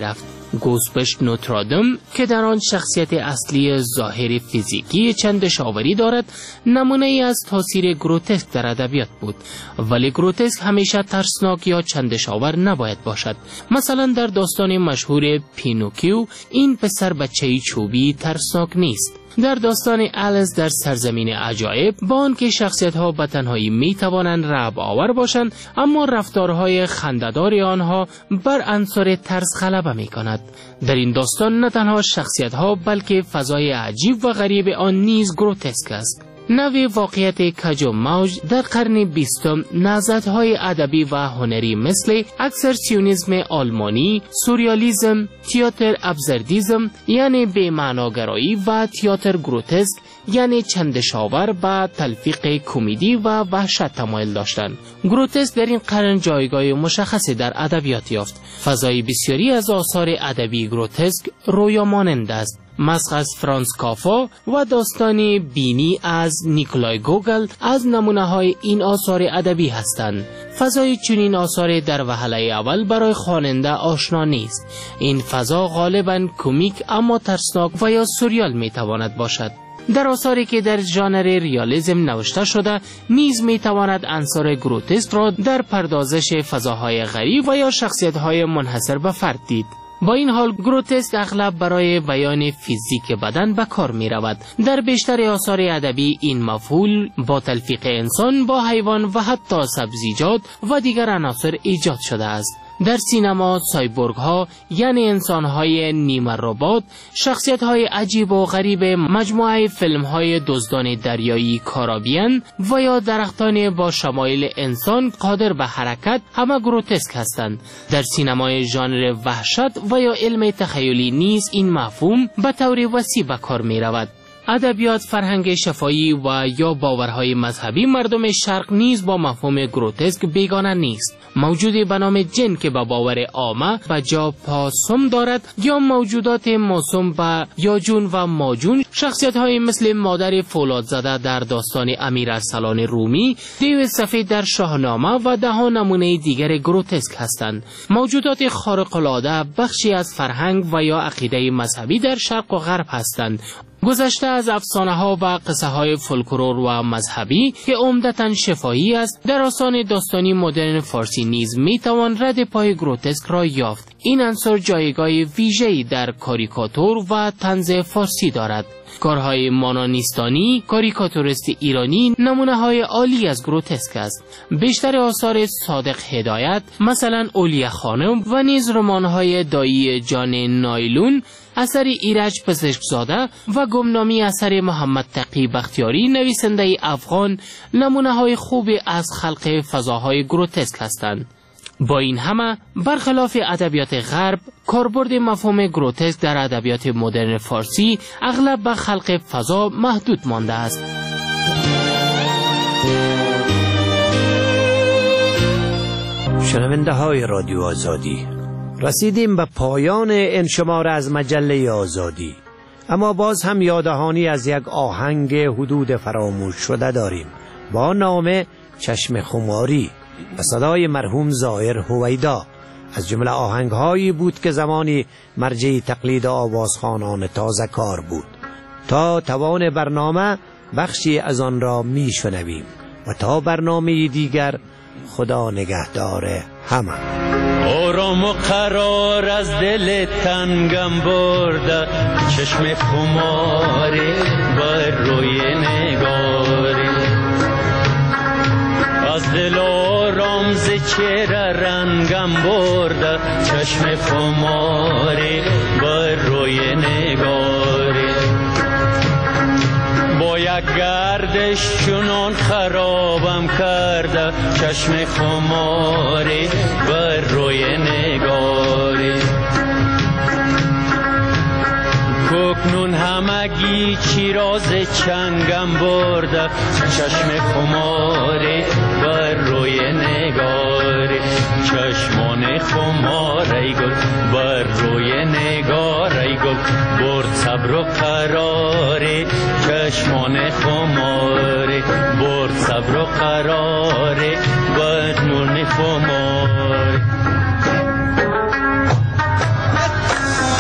گوسپشت نوترادم که در آن شخصیت اصلی ظاهر فیزیکی چندشاوری دارد نمونه ای از تاثیر گروتسک در ادبیات بود، ولی گروتسک همیشه ترسناک یا چندشاور نباید باشد. مثلا در داستان مشهور پینوکیو این پسر بچه‌ای چوبی ترسناک نیست. در داستان الیس در سرزمین عجایب با آنکه شخصیت‌ها به تنهایی می‌توانند رعب آور باشند، اما رفتارهای خنده‌دار آنها بر عنصر ترس غلبه می‌کند. در این داستان نه تنها شخصیت‌ها بلکه فضای عجیب و غریب آن نیز گروتسک است. نوع واقعیت کج و موج در قرن بیستم نهضت‌های ادبی و هنری مثل اکسپرسیونیسم آلمانی، سوریالیسم، تئاتر ابزردیسم یعنی بی‌معناگرایی و تئاتر گروتسک یعنی چندشاور با تلفیق کمدی و وحشت تمایل داشتند. گروتسک در این قرن جایگاه مشخصی در ادبیات یافت. فضای بسیاری از آثار ادبی گروتسک رویا مانند است. مسخ از فرانس کافا و داستان بینی از نیکولای گوگل از نمونه های این آثار ادبی هستند. فضای چنین آثار در وهله اول برای خواننده آشنا نیست. این فضا غالباً کمیک اما ترسناک و یا سوریال می تواند باشد. در آثاری که در ژانر ریالیسم نوشته شده نیز می تواند عنصر گروتسک را در پردازش فضاهای غریب و یا شخصیت‌های منحصر به فرد دید. با این حال گروتسک اغلب برای بیان فیزیک بدن به کار می رود. در بیشتر آثار ادبی این مفعول با تلفیق انسان با حیوان و حتی سبزیجات و دیگر عناصر ایجاد شده است. در سینما سایبورگ ها یعنی انسان های نیمه ربات، شخصیت های عجیب و غریب مجموعه فیلم های دزدان دریایی کارابین و یا درختان با شمایل انسان قادر به حرکت همه گروتسک هستند. در سینمای ژانر وحشت و یا علم تخیلی نیز این مفهوم به طور وسیع به کار می رود. ادبیات، فرهنگ شفاهی و یا باورهای مذهبی مردم شرق نیز با مفهوم گروتسک بیگانه نیست. موجودی به نام جن که به باور عامه به جا پاسم دارد یا موجودات موسوم به یاجون و ماجون، شخصیت‌های مثل مادر فولادزاده در داستان امیر ارسلان رومی، دیو سفید در شاهنامه و ده ها نمونه دیگر گروتسک هستند. موجودات خارق‌العاده بخشی از فرهنگ و یا عقیده مذهبی در شرق و غرب هستند. گذشته از افسانه ها و قصه های فولکلور و مذهبی که عمدتاً شفاهی است، در آثار داستانی مدرن فارسی نیز می توان رد پای گروتسک را یافت. این عنصر جایگاه ویژه‌ای در کاریکاتور و طنز فارسی دارد. کارهای مانانیستانی، کاریکاتوریست ایرانی نمونه های عالی از گروتسک است. بیشتر آثار صادق هدایت مثلا اولیه خانم و نیز رمان‌های دایی جان نایلون اثر ایرج پزشکزاده و گمنامی اثر محمد تقی بختیاری نویسنده افغان نمونه های خوبی از خلق فضاهای گروتسک هستند. با این همه برخلاف ادبیات غرب، کاربرد مفهوم گروتسک در ادبیات مدرن فارسی اغلب به خلق فضا محدود مانده است. شنونده های رادیو آزادی، رسیدیم به پایان این شماره از مجله آزادی، اما باز هم یادهانی از یک آهنگ حدود فراموش شده داریم با نام چشم خماری و صدای مرحوم ظاهر هویدا. از جمله آهنگهایی بود که زمانی مرجع تقلید آوازخوانان تازه کار بود. تا توان برنامه بخشی از آن را می شنویم و تا برنامه دیگر خدا نگهدار همه. آرام و قرار از دل تنگم برده، چشم خماری بر روی نگاری، از دل آرام ز چهره رنگم برده، چشم خماری بر روی نگاری، با یک گردش چنان خرابم کرده، چشم خماری بر روی نگاری، کوکنون همگی چیراز چنگم برده، چشم خماری بر روی نگاری، چشمان خماری گل بر روی نگاری گل، برد صبر و قراری، چشمان خماری برد صبر و قراری، بر نور خماری.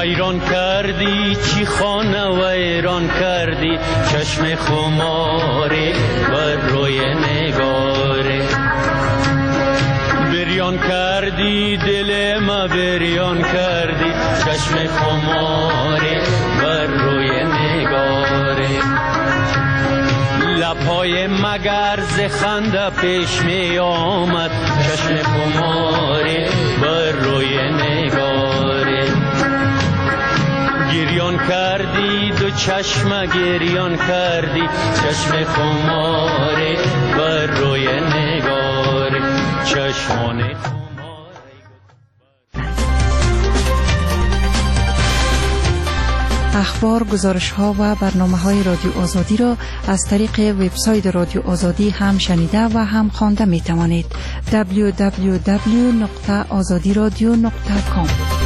ویران کردی چی خانه ویران کردی چشم خماره بر روی نگاره بریان کردی دل ما بریان کردی چشم خماره بر روی نگاره لبهای مگر ز خنده پیش می آمد چشم خماره بر روی نگاره گریان کردی دو چشم گریان کردی چشم خماره بر روی نگاره چشمان اخبار، گزارش ها و برنامه های رادیو آزادی را از طریق وبسایت رادیو آزادی هم شنیده و هم خوانده می توانید. دبلیو دبلیو دبلیو دات آزادی رادیو دات کام